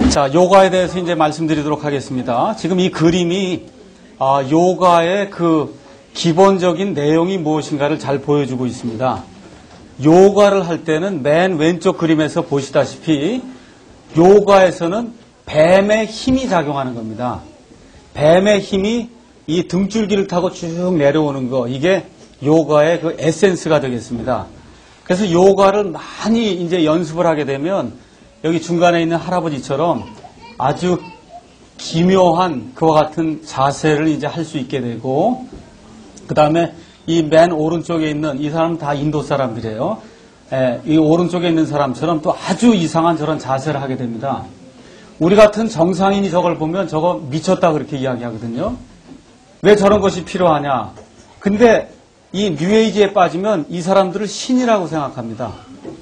자, 요가에 대해서 이제 말씀드리도록 하겠습니다. 지금 이 그림이 요가의 그 기본적인 내용이 무엇인가를 잘 보여주고 있습니다. 요가를 할 때는 맨 왼쪽 그림에서 보시다시피 요가에서는 뱀의 힘이 작용하는 겁니다. 뱀의 힘이 이 등줄기를 타고 쭉 내려오는 거, 이게 요가의 그 에센스가 되겠습니다. 그래서 요가를 많이 이제 연습을 하게 되면 여기 중간에 있는 할아버지처럼 아주 기묘한 그와 같은 자세를 이제 할 수 있게 되고, 그 다음에 이 맨 오른쪽에 있는 이 사람은 다 인도 사람들이에요. 이 오른쪽에 있는 사람처럼 또 아주 이상한 저런 자세를 하게 됩니다. 우리 같은 정상인이 저걸 보면 저거 미쳤다 그렇게 이야기하거든요. 왜 저런 것이 필요하냐. 근데 이 뉴에이지에 빠지면 이 사람들을 신이라고 생각합니다.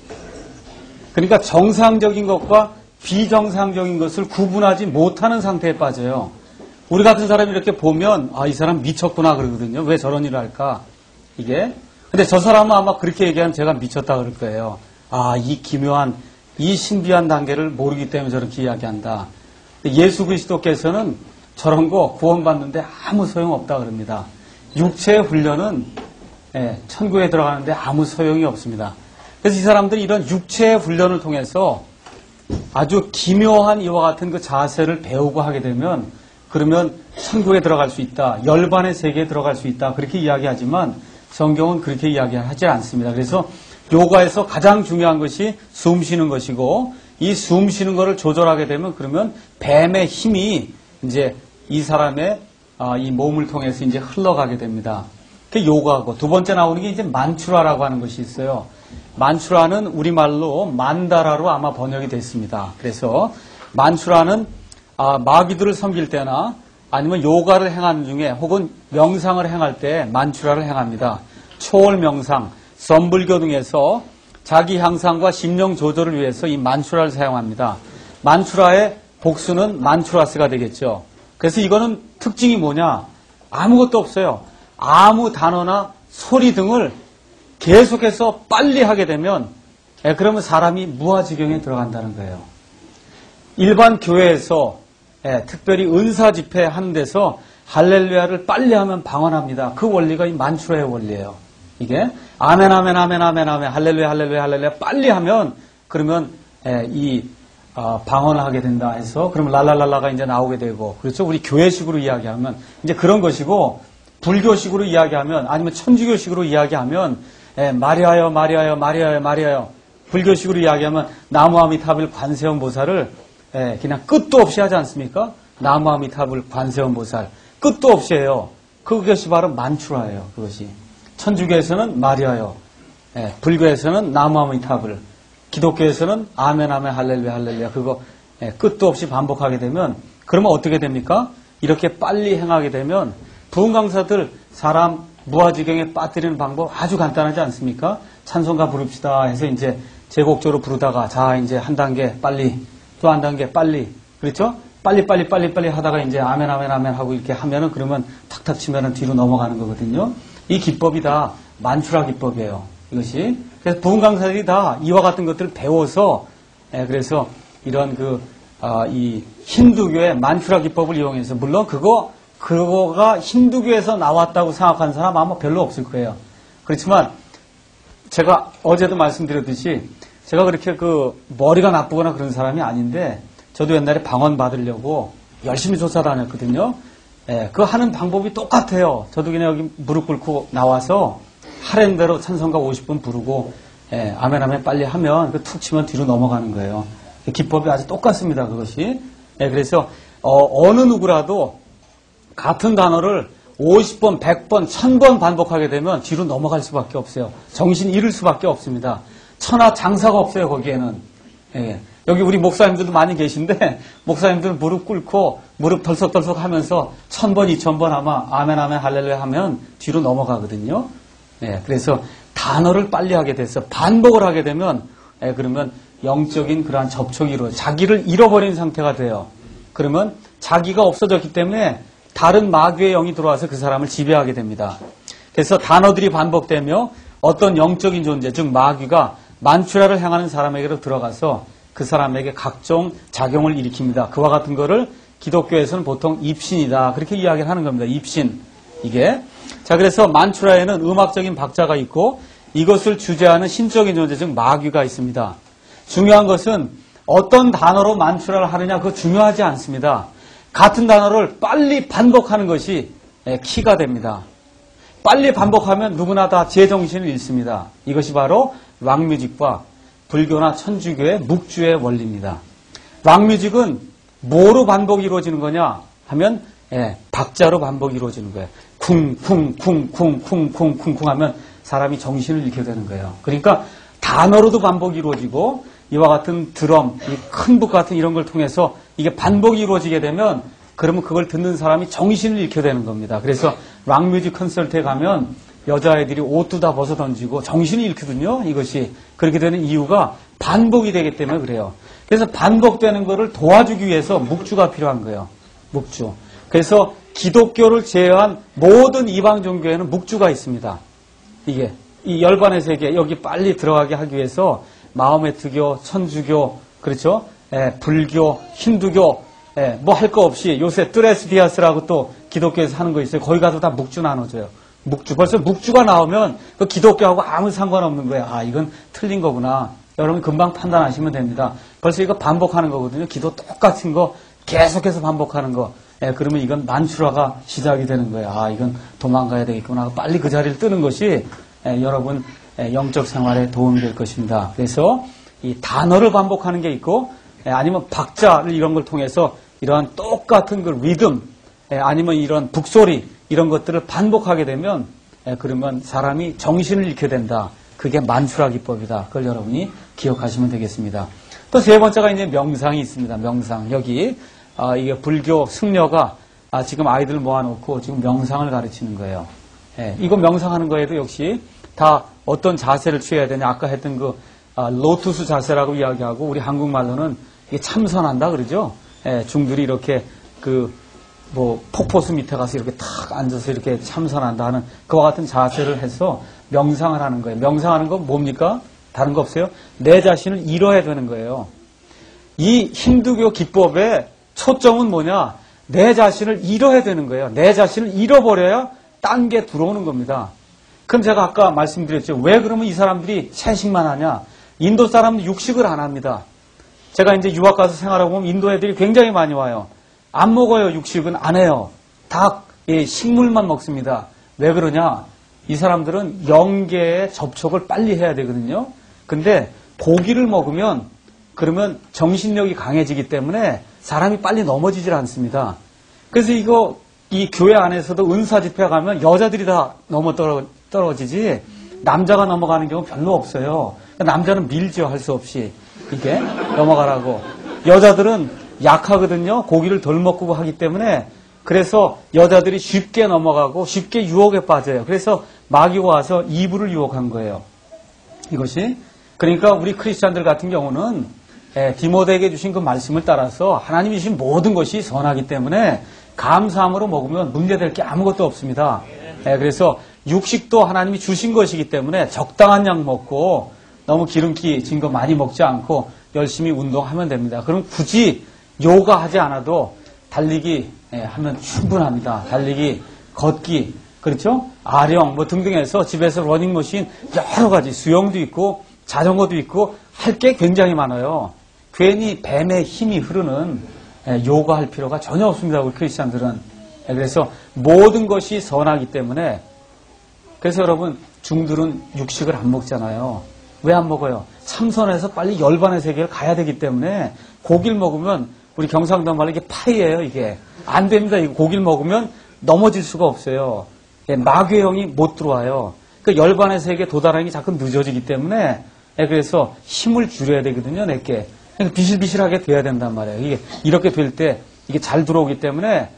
그러니까 정상적인 것과 비정상적인 것을 구분하지 못하는 상태에 빠져요. 우리 같은 사람이 이렇게 보면 이 사람 미쳤구나 그러거든요. 왜 저런 일을 할까? 이게. 근데 저 사람은 아마 그렇게 얘기하면 제가 미쳤다 그럴 거예요. 이 기묘한, 이 신비한 단계를 모르기 때문에 저렇게 이야기한다. 예수 그리스도께서는 저런 거 구원받는데 아무 소용없다 그럽니다. 육체의 훈련은 천국에 들어가는데 아무 소용이 없습니다. 그래서 이 사람들이 이런 육체의 훈련을 통해서 아주 기묘한 이와 같은 그 자세를 배우고 하게 되면 그러면 천국에 들어갈 수 있다. 열반의 세계에 들어갈 수 있다. 그렇게 이야기하지만 성경은 그렇게 이야기하지 않습니다. 그래서 요가에서 가장 중요한 것이 숨 쉬는 것이고 이 숨 쉬는 것을 조절하게 되면 그러면 뱀의 힘이 이제 이 사람의 이 몸을 통해서 이제 흘러가게 됩니다. 그 요가고 두 번째 나오는 게 이제 만추라라고 하는 것이 있어요. 만추라는 우리말로 만다라로 아마 번역이 됐습니다. 그래서 만추라는 마귀들을 섬길 때나 아니면 요가를 행하는 중에 혹은 명상을 행할 때 만추라를 행합니다. 초월 명상, 선불교 등에서 자기 향상과 심령 조절을 위해서 이 만추라를 사용합니다. 만추라의 복수는 만추라스가 되겠죠. 그래서 이거는 특징이 뭐냐? 아무것도 없어요. 아무 단어나 소리 등을 계속해서 빨리 하게 되면 그러면 사람이 무아지경에 들어간다는 거예요. 일반 교회에서 특별히 은사 집회 하는 데서 할렐루야를 빨리 하면 방언합니다. 그 원리가 이 만추라의 원리예요. 이게 아멘 아멘 아멘 아멘 아멘 할렐루야 할렐루야 할렐루야 빨리 하면 그러면 방언을 하게 된다 해서 그러면 랄랄랄라가 이제 나오게 되고, 그렇죠? 우리 교회식으로 이야기하면 이제 그런 것이고, 불교식으로 이야기하면 아니면 천주교식으로 이야기하면 마리아여 마리아여 마리아여 마리아여, 불교식으로 이야기하면 나무아미타불 관세음보살을 그냥 끝도 없이 하지 않습니까? 나무아미타불 관세음보살 끝도 없이 해요. 그것이 바로 만추라예요. 그것이 천주교에서는 마리아여, 불교에서는 나무아미타불, 기독교에서는 아멘 아멘 할렐루야 할렐루야, 그거 끝도 없이 반복하게 되면 그러면 어떻게 됩니까? 이렇게 빨리 행하게 되면 부흥 강사들 사람 무아지경에 빠뜨리는 방법 아주 간단하지 않습니까? 찬송가 부릅시다 해서 이제 제곡조로 부르다가 자 이제 한 단계 빨리, 또 한 단계 빨리, 그렇죠? 빨리 하다가 이제 아멘 아멘 아멘 하고 이렇게 하면은 그러면 탁탁 치면은 뒤로 넘어가는 거거든요. 이 기법이 다 만추라 기법이에요. 이것이. 그래서 부흥 강사들이 다 이와 같은 것들을 배워서 그래서 이런 이 힌두교의 만추라 기법을 이용해서, 물론 그거가 힌두교에서 나왔다고 생각하는 사람 아마 별로 없을 거예요. 그렇지만 제가 어제도 말씀드렸듯이 제가 그렇게 머리가 나쁘거나 그런 사람이 아닌데 저도 옛날에 방언 받으려고 열심히 쫓아다녔거든요. 그 하는 방법이 똑같아요. 저도 그냥 여기 무릎 꿇고 나와서 하랜 대로 찬송가 50분 부르고 아멘 아멘 빨리 하면 툭 치면 뒤로 넘어가는 거예요. 기법이 아주 똑같습니다. 그것이. 그래서 어느 누구라도 같은 단어를 50번, 100번, 1000번 반복하게 되면 뒤로 넘어갈 수밖에 없어요. 정신 잃을 수밖에 없습니다. 천하 장사가 없어요. 거기에는. 여기 우리 목사님들도 많이 계신데 목사님들은 무릎 꿇고 무릎 덜썩덜썩 하면서 1000번, 2000번 아마 아멘 아멘 할렐루야 하면 뒤로 넘어가거든요. 그래서 단어를 빨리 하게 돼서 반복을 하게 되면 그러면 영적인 그러한 접촉이 이루어져 자기를 잃어버린 상태가 돼요. 그러면 자기가 없어졌기 때문에 다른 마귀의 영이 들어와서 그 사람을 지배하게 됩니다. 그래서 단어들이 반복되며 어떤 영적인 존재, 즉 마귀가 만추라를 행하는 사람에게로 들어가서 그 사람에게 각종 작용을 일으킵니다. 그와 같은 거를 기독교에서는 보통 입신이다. 그렇게 이야기를 하는 겁니다. 입신. 이게. 자, 그래서 만추라에는 음악적인 박자가 있고 이것을 주재하는 신적인 존재, 즉 마귀가 있습니다. 중요한 것은 어떤 단어로 만추라를 하느냐, 그거 중요하지 않습니다. 같은 단어를 빨리 반복하는 것이 키가 됩니다. 빨리 반복하면 누구나 다 제정신을 잃습니다. 이것이 바로 락뮤직과 불교나 천주교의 묵주의 원리입니다. 락뮤직은 뭐로 반복이 이루어지는 거냐 하면 박자로 반복이 이루어지는 거예요. 쿵쿵쿵쿵쿵쿵쿵쿵 하면 사람이 정신을 잃게 되는 거예요. 그러니까 단어로도 반복이 이루어지고 이와 같은 드럼, 이 큰 북 같은 이런 걸 통해서 이게 반복이 이루어지게 되면 그러면 그걸 듣는 사람이 정신을 잃게 되는 겁니다. 그래서 락뮤직 콘서트에 가면 여자애들이 옷도 다 벗어 던지고 정신이 잃거든요. 이것이 그렇게 되는 이유가 반복이 되기 때문에 그래요. 그래서 반복되는 거를 도와주기 위해서 묵주가 필요한 거예요. 묵주. 그래서 기독교를 제외한 모든 이방 종교에는 묵주가 있습니다. 이게 이 열반의 세계 여기 빨리 들어가게 하기 위해서 마호메트교, 천주교, 그렇죠? 불교, 힌두교, 뭐 할 거 없이 요새 뚜레스디아스라고 또 기독교에서 하는 거 있어요. 거기 가도 다 묵주 나눠줘요. 묵주. 벌써 묵주가 나오면 그 기독교하고 아무 상관없는 거예요. 아, 이건 틀린 거구나. 여러분 금방 판단하시면 됩니다. 벌써 이거 반복하는 거거든요. 기도 똑같은 거 계속해서 반복하는 거. 그러면 이건 만추라가 시작이 되는 거예요. 아, 이건 도망가야 되겠구나. 빨리 그 자리를 뜨는 것이 여러분 영적 생활에 도움이 될 것입니다. 그래서 이 단어를 반복하는 게 있고 아니면 박자를 이런 걸 통해서 이러한 똑같은 그 리듬 아니면 이런 북소리 이런 것들을 반복하게 되면 그러면 사람이 정신을 잃게 된다. 그게 만추라 기법이다. 그걸 여러분이 기억하시면 되겠습니다. 또 세 번째가 이제 명상이 있습니다. 명상. 여기 이게 불교 승려가 지금 아이들 모아놓고 지금 명상을 가르치는 거예요. 이거 명상하는 거에도 역시 다 어떤 자세를 취해야 되냐. 아까 했던 그 로투스 자세라고 이야기하고 우리 한국말로는 이게 참선한다 그러죠. 중들이 이렇게 뭐 폭포수 밑에 가서 이렇게 탁 앉아서 이렇게 참선한다 하는 그와 같은 자세를 해서 명상을 하는 거예요. 명상하는 건 뭡니까? 다른 거 없어요? 내 자신을 잃어야 되는 거예요. 이 힌두교 기법의 초점은 뭐냐? 내 자신을 잃어야 되는 거예요. 내 자신을 잃어버려야 딴 게 들어오는 겁니다. 그럼 제가 아까 말씀드렸죠. 왜 그러면 이 사람들이 채식만 하냐? 인도 사람은 육식을 안 합니다. 제가 이제 유학 가서 생활하고 보면 인도 애들이 굉장히 많이 와요. 안 먹어요. 육식은 안 해요. 다 식물만 먹습니다. 왜 그러냐? 이 사람들은 영계에 접촉을 빨리 해야 되거든요. 근데 고기를 먹으면 그러면 정신력이 강해지기 때문에 사람이 빨리 넘어지질 않습니다. 그래서 이 교회 안에서도 은사 집회 가면 여자들이 다 넘어 떨어지지 남자가 넘어가는 경우 별로 없어요. 남자는 밀죠. 할 수 없이. 이게 넘어가라고. 여자들은 약하거든요. 고기를 덜 먹고 하기 때문에 그래서 여자들이 쉽게 넘어가고 쉽게 유혹에 빠져요. 그래서 마귀가 와서 이불을 유혹한 거예요. 이것이. 그러니까 우리 크리스찬들 같은 경우는 디모데에게 주신 그 말씀을 따라서 하나님이 주신 모든 것이 선하기 때문에 감사함으로 먹으면 문제될 게 아무것도 없습니다. 그래서 육식도 하나님이 주신 것이기 때문에 적당한 양 먹고 너무 기름기 진 거 많이 먹지 않고 열심히 운동하면 됩니다. 그럼 굳이 요가 하지 않아도 달리기 하면 충분합니다. 달리기, 걷기, 그렇죠? 아령 뭐 등등 해서 집에서 러닝머신 여러 가지 수영도 있고 자전거도 있고 할 게 굉장히 많아요. 괜히 뱀의 힘이 흐르는 요가 할 필요가 전혀 없습니다. 우리 크리스찬들은. 그래서 모든 것이 선하기 때문에 그래서 여러분 중들은 육식을 안 먹잖아요. 왜 안 먹어요? 참선해서 빨리 열반의 세계를 가야 되기 때문에 고기를 먹으면 우리 경상도 말로 이게 파이예요. 이게 안 됩니다. 이거 고기를 먹으면 넘어질 수가 없어요. 마귀의 영이 못 들어와요. 그 열반의 세계에 도달하는 게 자꾸 늦어지기 때문에 그래서 힘을 줄여야 되거든요. 내게 비실비실하게 돼야 된단 말이에요. 이게 이렇게 될 때 이게 잘 들어오기 때문에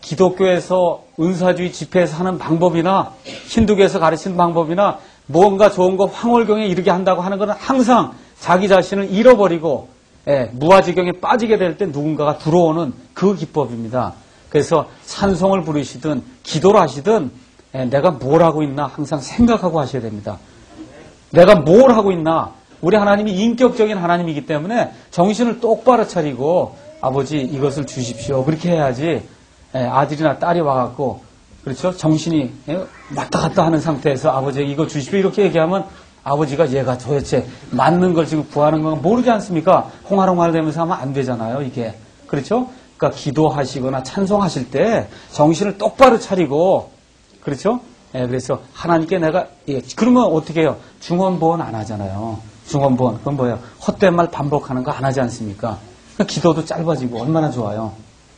기독교에서 은사주의 집회에서 하는 방법이나 힌두교에서 가르치는 방법이나 뭔가 좋은 거 황홀경에 이르게 한다고 하는 것은 항상 자기 자신을 잃어버리고 무아지경에 빠지게 될 때 누군가가 들어오는 그 기법입니다. 그래서 찬송을 부르시든 기도를 하시든 내가 뭘 하고 있나 항상 생각하고 하셔야 됩니다. 내가 뭘 하고 있나 우리 하나님이 인격적인 하나님이기 때문에 정신을 똑바로 차리고 아버지 이것을 주십시오. 그렇게 해야지 아들이나 딸이 와갖고 그렇죠? 정신이 왔다 갔다 하는 상태에서 아버지에게 이거 주십시오. 이렇게 얘기하면 아버지가 얘가 도대체 맞는 걸 지금 구하는 건 모르지 않습니까? 홍화롱화를 되면서 하면 안 되잖아요. 이게. 그렇죠? 그러니까 기도하시거나 찬송하실 때 정신을 똑바로 차리고 그렇죠? 그래서 하나님께 내가 그러면 어떻게 해요? 중언부언 안 하잖아요. 중언부언 그건 뭐예요? 헛된 말 반복하는 거 안 하지 않습니까? 그러니까 기도도 짧아지고 얼마나 좋아요.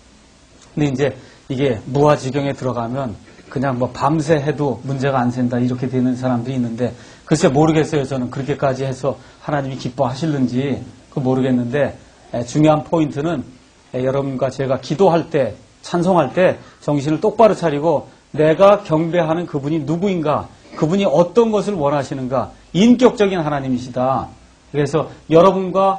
근데 이제 이게 무아지경에 들어가면 그냥 뭐 밤새 해도 문제가 안 생긴다 이렇게 되는 사람들이 있는데 글쎄 모르겠어요. 저는 그렇게까지 해서 하나님이 기뻐하실는지 그 모르겠는데 중요한 포인트는 여러분과 제가 기도할 때 찬송할 때 정신을 똑바로 차리고 내가 경배하는 그분이 누구인가 그분이 어떤 것을 원하시는가 인격적인 하나님이시다. 그래서 여러분과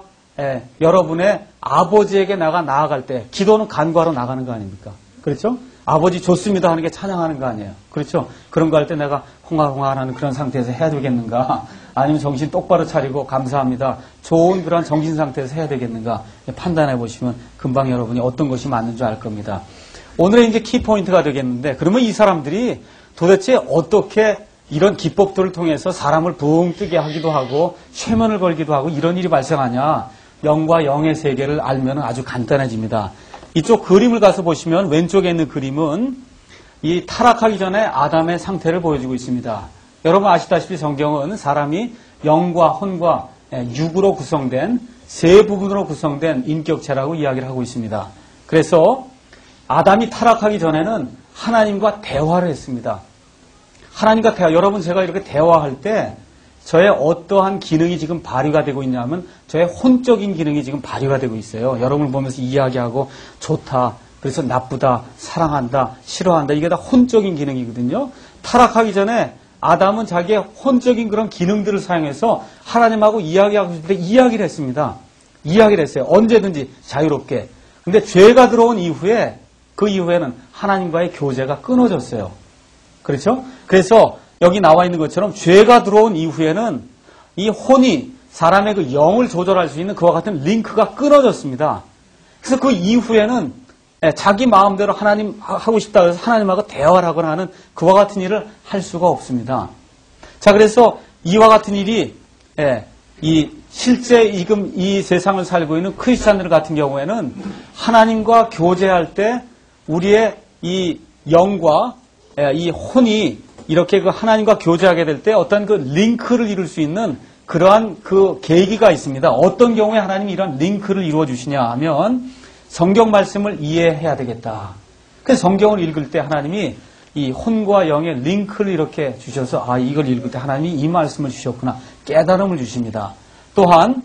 여러분의 아버지에게 나아갈 때 기도는 간구하러 나가는 거 아닙니까? 그렇죠? 아버지 좋습니다 하는 게 찬양하는 거 아니에요. 그렇죠? 그런 거 할 때 내가 홍화홍화하는 그런 상태에서 해야 되겠는가? 아니면 정신 똑바로 차리고 감사합니다. 좋은 그런 정신 상태에서 해야 되겠는가? 판단해 보시면 금방 여러분이 어떤 것이 맞는 줄 알 겁니다. 오늘의 이제 키포인트가 되겠는데 그러면 이 사람들이 도대체 어떻게 이런 기법들을 통해서 사람을 붕 뜨게 하기도 하고 쇠면을 걸기도 하고 이런 일이 발생하냐? 영과 영의 세계를 알면 아주 간단해집니다. 이쪽 그림을 가서 보시면 왼쪽에 있는 그림은 이 타락하기 전에 아담의 상태를 보여주고 있습니다. 여러분 아시다시피 성경은 사람이 영과 혼과 육으로 구성된 세 부분으로 구성된 인격체라고 이야기를 하고 있습니다. 그래서 아담이 타락하기 전에는 하나님과 대화를 했습니다. 하나님과 대화, 여러분 제가 이렇게 대화할 때 저의 어떠한 기능이 지금 발휘가 되고 있냐면 저의 혼적인 기능이 지금 발휘가 되고 있어요. 여러분을 보면서 이야기하고 좋다, 그래서 나쁘다, 사랑한다, 싫어한다 이게 다 혼적인 기능이거든요. 타락하기 전에 아담은 자기의 혼적인 그런 기능들을 사용해서 하나님하고 이야기하고 싶을 때 이야기를 했습니다. 이야기를 했어요. 언제든지 자유롭게. 근데 죄가 들어온 이후에 그 이후에는 하나님과의 교제가 끊어졌어요. 그렇죠? 그래서 여기 나와 있는 것처럼 죄가 들어온 이후에는 이 혼이 사람의 그 영을 조절할 수 있는 그와 같은 링크가 끊어졌습니다. 그래서 그 이후에는 자기 마음대로 하나님 하고 싶다 해서 하나님하고 대화를 하거나 하는 그와 같은 일을 할 수가 없습니다. 자, 그래서 이와 같은 일이 이 실제 지금 이 세상을 살고 있는 크리스찬들 같은 경우에는 하나님과 교제할 때 우리의 이 영과 이 혼이 이렇게 그 하나님과 교제하게 될 때 어떤 그 링크를 이룰 수 있는 그러한 그 계기가 있습니다. 어떤 경우에 하나님이 이런 링크를 이루어 주시냐 하면 성경 말씀을 이해해야 되겠다. 그래서 성경을 읽을 때 하나님이 이 혼과 영의 링크를 이렇게 주셔서 아 이걸 읽을 때 하나님이 이 말씀을 주셨구나 깨달음을 주십니다. 또한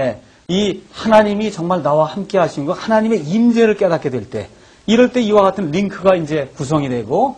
이 하나님이 정말 나와 함께 하신 것 하나님의 임재를 깨닫게 될 때 이럴 때 이와 같은 링크가 이제 구성이 되고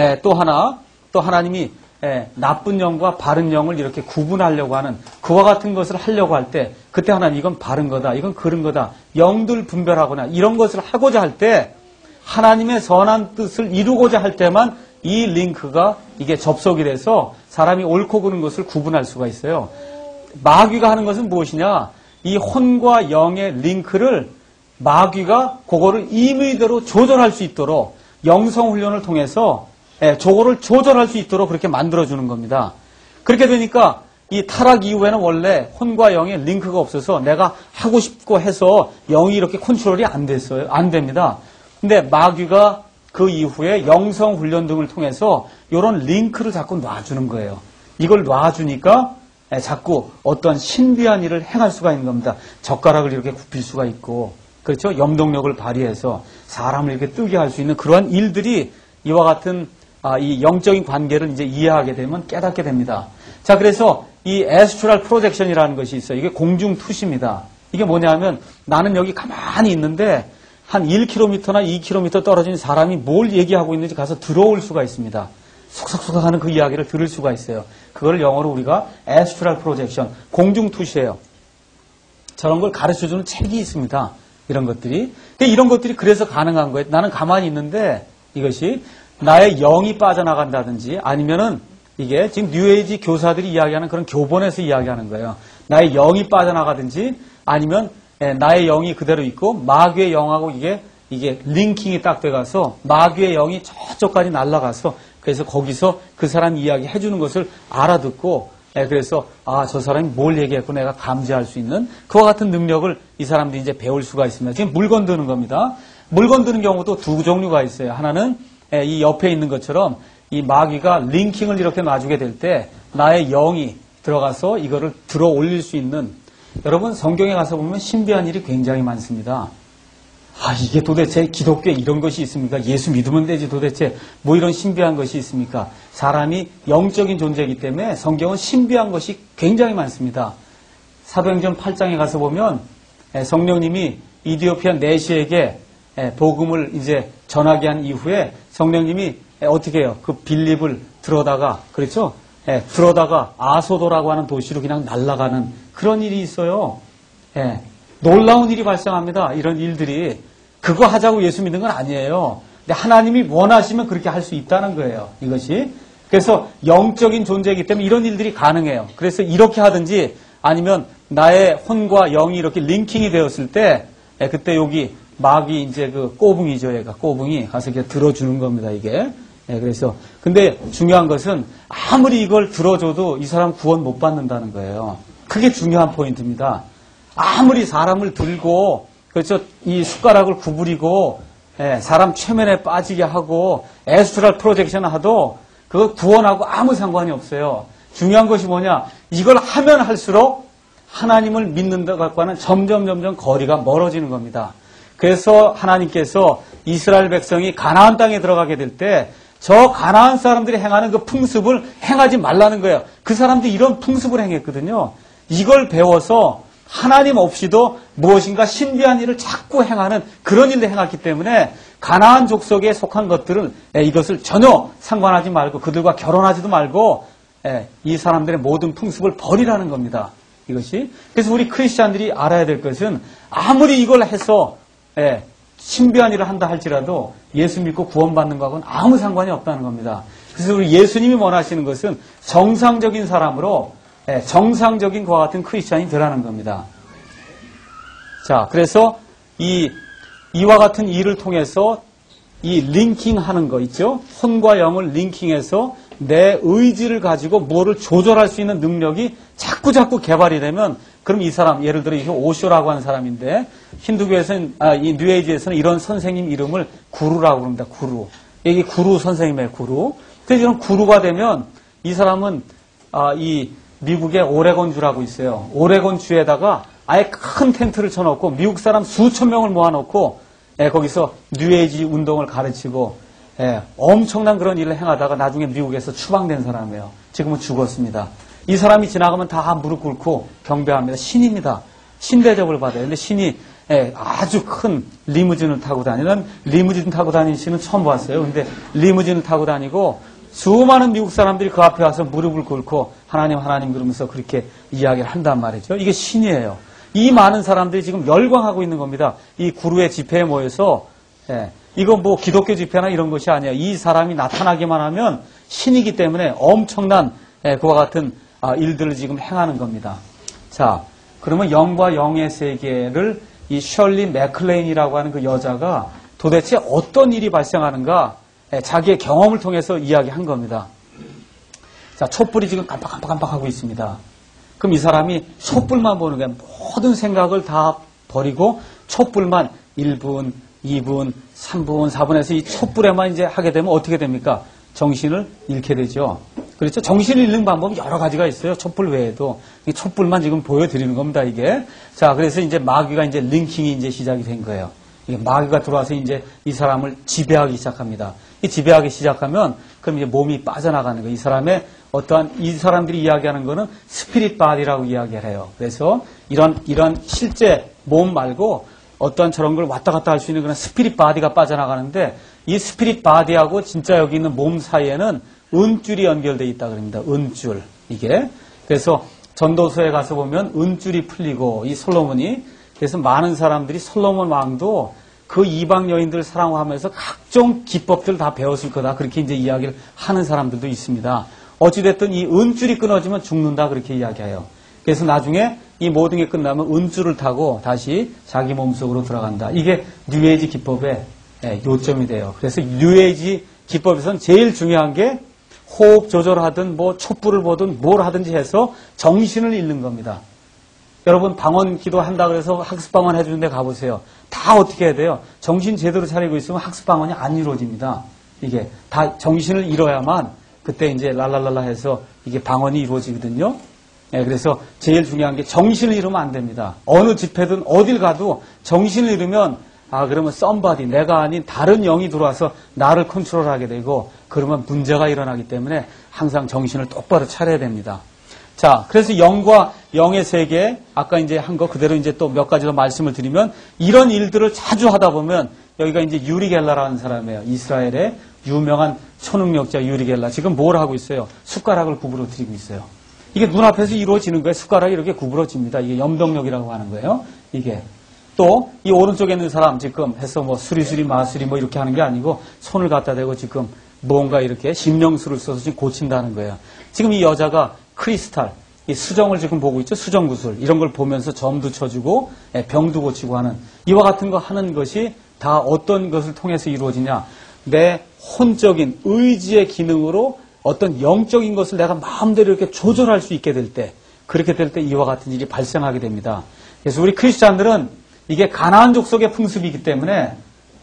또 하나님이 나쁜 영과 바른 영을 이렇게 구분하려고 하는 그와 같은 것을 하려고 할 때 그때 하나님 이건 바른 거다 이건 그른 거다 영들 분별하거나 이런 것을 하고자 할 때 하나님의 선한 뜻을 이루고자 할 때만 이 링크가 이게 접속이 돼서 사람이 옳고 그른 것을 구분할 수가 있어요. 마귀가 하는 것은 무엇이냐? 이 혼과 영의 링크를 마귀가 그거를 임의대로 조절할 수 있도록 영성훈련을 통해서 저거를 조절할 수 있도록 그렇게 만들어주는 겁니다. 그렇게 되니까 이 타락 이후에는 원래 혼과 영의 링크가 없어서 내가 하고 싶고 해서 영이 이렇게 컨트롤이 안 됐어요. 안 됩니다. 근데 마귀가 그 이후에 영성훈련 등을 통해서 이런 링크를 자꾸 놔주는 거예요. 이걸 놔주니까 자꾸 어떤 신비한 일을 행할 수가 있는 겁니다. 젓가락을 이렇게 굽힐 수가 있고, 그렇죠? 염동력을 발휘해서 사람을 이렇게 뜨게 할 수 있는 그러한 일들이 이와 같은 이 영적인 관계를 이제 이해하게 되면 깨닫게 됩니다. 자, 그래서 이 에스트랄 프로젝션이라는 것이 있어요. 이게 공중 투시입니다. 이게 뭐냐면 나는 여기 가만히 있는데 한 1km나 2km 떨어진 사람이 뭘 얘기하고 있는지 가서 들어올 수가 있습니다. 속삭속삭 하는 그 이야기를 들을 수가 있어요. 그걸 영어로 우리가 에스트랄 프로젝션, 공중 투시예요. 저런 걸 가르쳐주는 책이 있습니다. 이런 것들이. 이런 것들이 그래서 가능한 거예요. 나는 가만히 있는데 이것이 나의 영이 빠져나간다든지 아니면은 이게 지금 뉴에이지 교사들이 이야기하는 그런 교본에서 이야기하는 거예요. 나의 영이 빠져나가든지 아니면 나의 영이 그대로 있고 마귀의 영하고 이게 링킹이 딱 돼가서 마귀의 영이 저쪽까지 날아가서 그래서 거기서 그 사람 이야기 해주는 것을 알아듣고 그래서 저 사람이 뭘 얘기했고 내가 감지할 수 있는 그와 같은 능력을 이 사람들이 이제 배울 수가 있습니다. 지금 물건 드는 겁니다. 물건 드는 경우도 두 종류가 있어요. 하나는 이 옆에 있는 것처럼 이 마귀가 링킹을 이렇게 놔주게 될 때 나의 영이 들어가서 이거를 들어 올릴 수 있는 여러분 성경에 가서 보면 신비한 일이 굉장히 많습니다. 이게 도대체 기독교에 이런 것이 있습니까? 예수 믿으면 되지 도대체 뭐 이런 신비한 것이 있습니까? 사람이 영적인 존재이기 때문에 성경은 신비한 것이 굉장히 많습니다. 사도행전 8장에 가서 보면 성령님이 이디오피아 내시에게 복음을 이제 전하게 한 이후에 성령님이 어떻게 해요? 그 빌립을 들어다가 그렇죠? 들어다가 아소도라고 하는 도시로 그냥 날아가는 그런 일이 있어요. 놀라운 일이 발생합니다. 이런 일들이. 그거 하자고 예수 믿는 건 아니에요. 근데 하나님이 원하시면 그렇게 할 수 있다는 거예요. 이것이. 그래서 영적인 존재이기 때문에 이런 일들이 가능해요. 그래서 이렇게 하든지 아니면 나의 혼과 영이 이렇게 링킹이 되었을 때 그때 여기 마귀 이제 그 꼬붕이죠. 얘가 꼬붕이 가서 이렇게 들어주는 겁니다. 이게. 그래서 근데 중요한 것은 아무리 이걸 들어줘도 이 사람 구원 못 받는다는 거예요. 그게 중요한 포인트입니다. 아무리 사람을 들고 그렇죠 이 숟가락을 구부리고 사람 최면에 빠지게 하고 에스트랄 프로젝션을 하도 그거 구원하고 아무 상관이 없어요. 중요한 것이 뭐냐 이걸 하면 할수록 하나님을 믿는 것과는 점점 거리가 멀어지는 겁니다. 그래서 하나님께서 이스라엘 백성이 가나안 땅에 들어가게 될 때 저 가나안 사람들이 행하는 그 풍습을 행하지 말라는 거예요. 그 사람들이 이런 풍습을 행했거든요. 이걸 배워서 하나님 없이도 무엇인가 신비한 일을 자꾸 행하는 그런 일을 행했기 때문에 가나안 족속에 속한 것들은 이것을 전혀 상관하지 말고 그들과 결혼하지도 말고 이 사람들의 모든 풍습을 버리라는 겁니다. 이것이. 그래서 우리 크리스찬들이 알아야 될 것은 아무리 이걸 해서 신비한 일을 한다 할지라도 예수 믿고 구원받는 것하고는 아무 상관이 없다는 겁니다. 그래서 우리 예수님이 원하시는 것은 정상적인 사람으로 정상적인 그와 같은 크리스찬이 되라는 겁니다. 자, 그래서 이와 같은 일을 통해서 이 링킹하는 거 있죠? 혼과 영을 링킹해서 내 의지를 가지고 뭐를 조절할 수 있는 능력이 자꾸 개발이 되면 그럼 이 사람 예를 들어 이게 오쇼라고 하는 사람인데 힌두교에서는 이 뉴에이지에서는 이런 선생님 이름을 구루라고 합니다. 구루. 이게 구루 선생님의 구루. 그래서 이런 구루가 되면 이 사람은 이 미국의 오레곤주라고 있어요. 오레곤주에다가 아예 큰 텐트를 쳐놓고 미국 사람 수천 명을 모아놓고 거기서 뉴에이지 운동을 가르치고 엄청난 그런 일을 행하다가 나중에 미국에서 추방된 사람이에요. 지금은 죽었습니다. 이 사람이 지나가면 다 무릎 꿇고 경배합니다. 신입니다. 신 대접을 받아요. 근데 신이 아주 큰 리무진을 타고 다니는 리무진 타고 다니는 신은 처음 봤어요. 근데 리무진을 타고 다니고 수많은 미국 사람들이 그 앞에 와서 무릎을 꿇고 하나님 그러면서 그렇게 이야기를 한단 말이죠. 이게 신이에요. 이 많은 사람들이 지금 열광하고 있는 겁니다. 이 구루의 집회에 모여서 이건 뭐 기독교 집회나 이런 것이 아니에요. 이 사람이 나타나기만 하면 신이기 때문에 엄청난 그와 같은 일들을 지금 행하는 겁니다. 자, 그러면 영과 영의 세계를 이 셜리 맥클레인이라고 하는 그 여자가 도대체 어떤 일이 발생하는가 자기의 경험을 통해서 이야기한 겁니다. 자, 촛불이 지금 깜빡하고 있습니다. 그럼 이 사람이 촛불만 보는 거예요. 모든 생각을 다 버리고 촛불만 1분, 2분, 3분, 4분에서 이 촛불에만 이제 하게 되면 어떻게 됩니까? 정신을 잃게 되죠. 그렇죠? 정신을 잃는 방법이 여러 가지가 있어요. 촛불 외에도. 이 촛불만 지금 보여드리는 겁니다, 이게. 자, 그래서 이제 마귀가 이제 링킹이 이제 시작이 된 거예요. 이게 마귀가 들어와서 이제 이 사람을 지배하기 시작합니다. 이 지배하기 시작하면 그럼 이제 몸이 빠져나가는 거예요. 이 사람의 어떠한 이 사람들이 이야기하는 거는 스피릿 바디라고 이야기를 해요. 그래서 이런 실제 몸 말고 어떠한 저런 걸 왔다 갔다 할 수 있는 그런 스피릿 바디가 빠져나가는데 이 스피릿 바디하고 진짜 여기 있는 몸 사이에는 은줄이 연결되어 있다 그럽니다. 은줄. 이게. 그래서 전도서에 가서 보면 은줄이 풀리고 이 솔로몬이 그래서 많은 사람들이 솔로몬 왕도 그 이방 여인들을 사랑하면서 각종 기법들을 다 배웠을 거다. 그렇게 이제 이야기를 하는 사람들도 있습니다. 어찌됐든 이 은줄이 끊어지면 죽는다. 그렇게 이야기해요. 그래서 나중에 이 모든 게 끝나면 은줄을 타고 다시 자기 몸속으로 들어간다. 이게 뉴에이지 기법의 요점이 돼요. 그래서 뉴에이지 기법에서는 제일 중요한 게 호흡 조절하든 뭐 촛불을 보든 뭘 하든지 해서 정신을 잃는 겁니다. 여러분 방언 기도한다 그래서 학습 방언 해주는 데 가보세요. 다 어떻게 해야 돼요? 정신 제대로 차리고 있으면 학습 방언이 안 이루어집니다. 이게 다 정신을 잃어야만 그때 이제 랄랄랄라 해서 이게 방언이 이루어지거든요. 그래서 제일 중요한 게 정신을 잃으면 안 됩니다. 어느 집회든 어딜 가도 정신을 잃으면 그러면 somebody, 내가 아닌 다른 영이 들어와서 나를 컨트롤하게 되고 그러면 문제가 일어나기 때문에 항상 정신을 똑바로 차려야 됩니다. 자, 그래서 영과 영의 세계, 아까 이제 한 거 그대로 이제 또 몇 가지 더 말씀을 드리면 이런 일들을 자주 하다 보면 여기가 이제 유리겔라라는 사람이에요. 이스라엘의 유명한 초능력자 유리겔라. 지금 뭘 하고 있어요? 숟가락을 구부러 드리고 있어요. 이게 눈앞에서 이루어지는 거예요. 숟가락이 이렇게 구부러집니다. 이게 염동력이라고 하는 거예요. 이게. 또 이 오른쪽에 있는 사람 지금 해서 뭐 수리수리 마수리 뭐 이렇게 하는 게 아니고 손을 갖다 대고 지금 뭔가 이렇게 신명수를 써서 지금 고친다는 거예요. 지금 이 여자가 크리스탈, 이 수정을 지금 보고 있죠. 수정구슬. 이런 걸 보면서 점도 쳐주고 병도 고치고 하는 이와 같은 거 하는 것이 다 어떤 것을 통해서 이루어지냐. 내 혼적인 의지의 기능으로 어떤 영적인 것을 내가 마음대로 이렇게 조절할 수 있게 될 때, 그렇게 될 때 이와 같은 일이 발생하게 됩니다. 그래서 우리 크리스찬들은 이게 가나안 족속의 풍습이기 때문에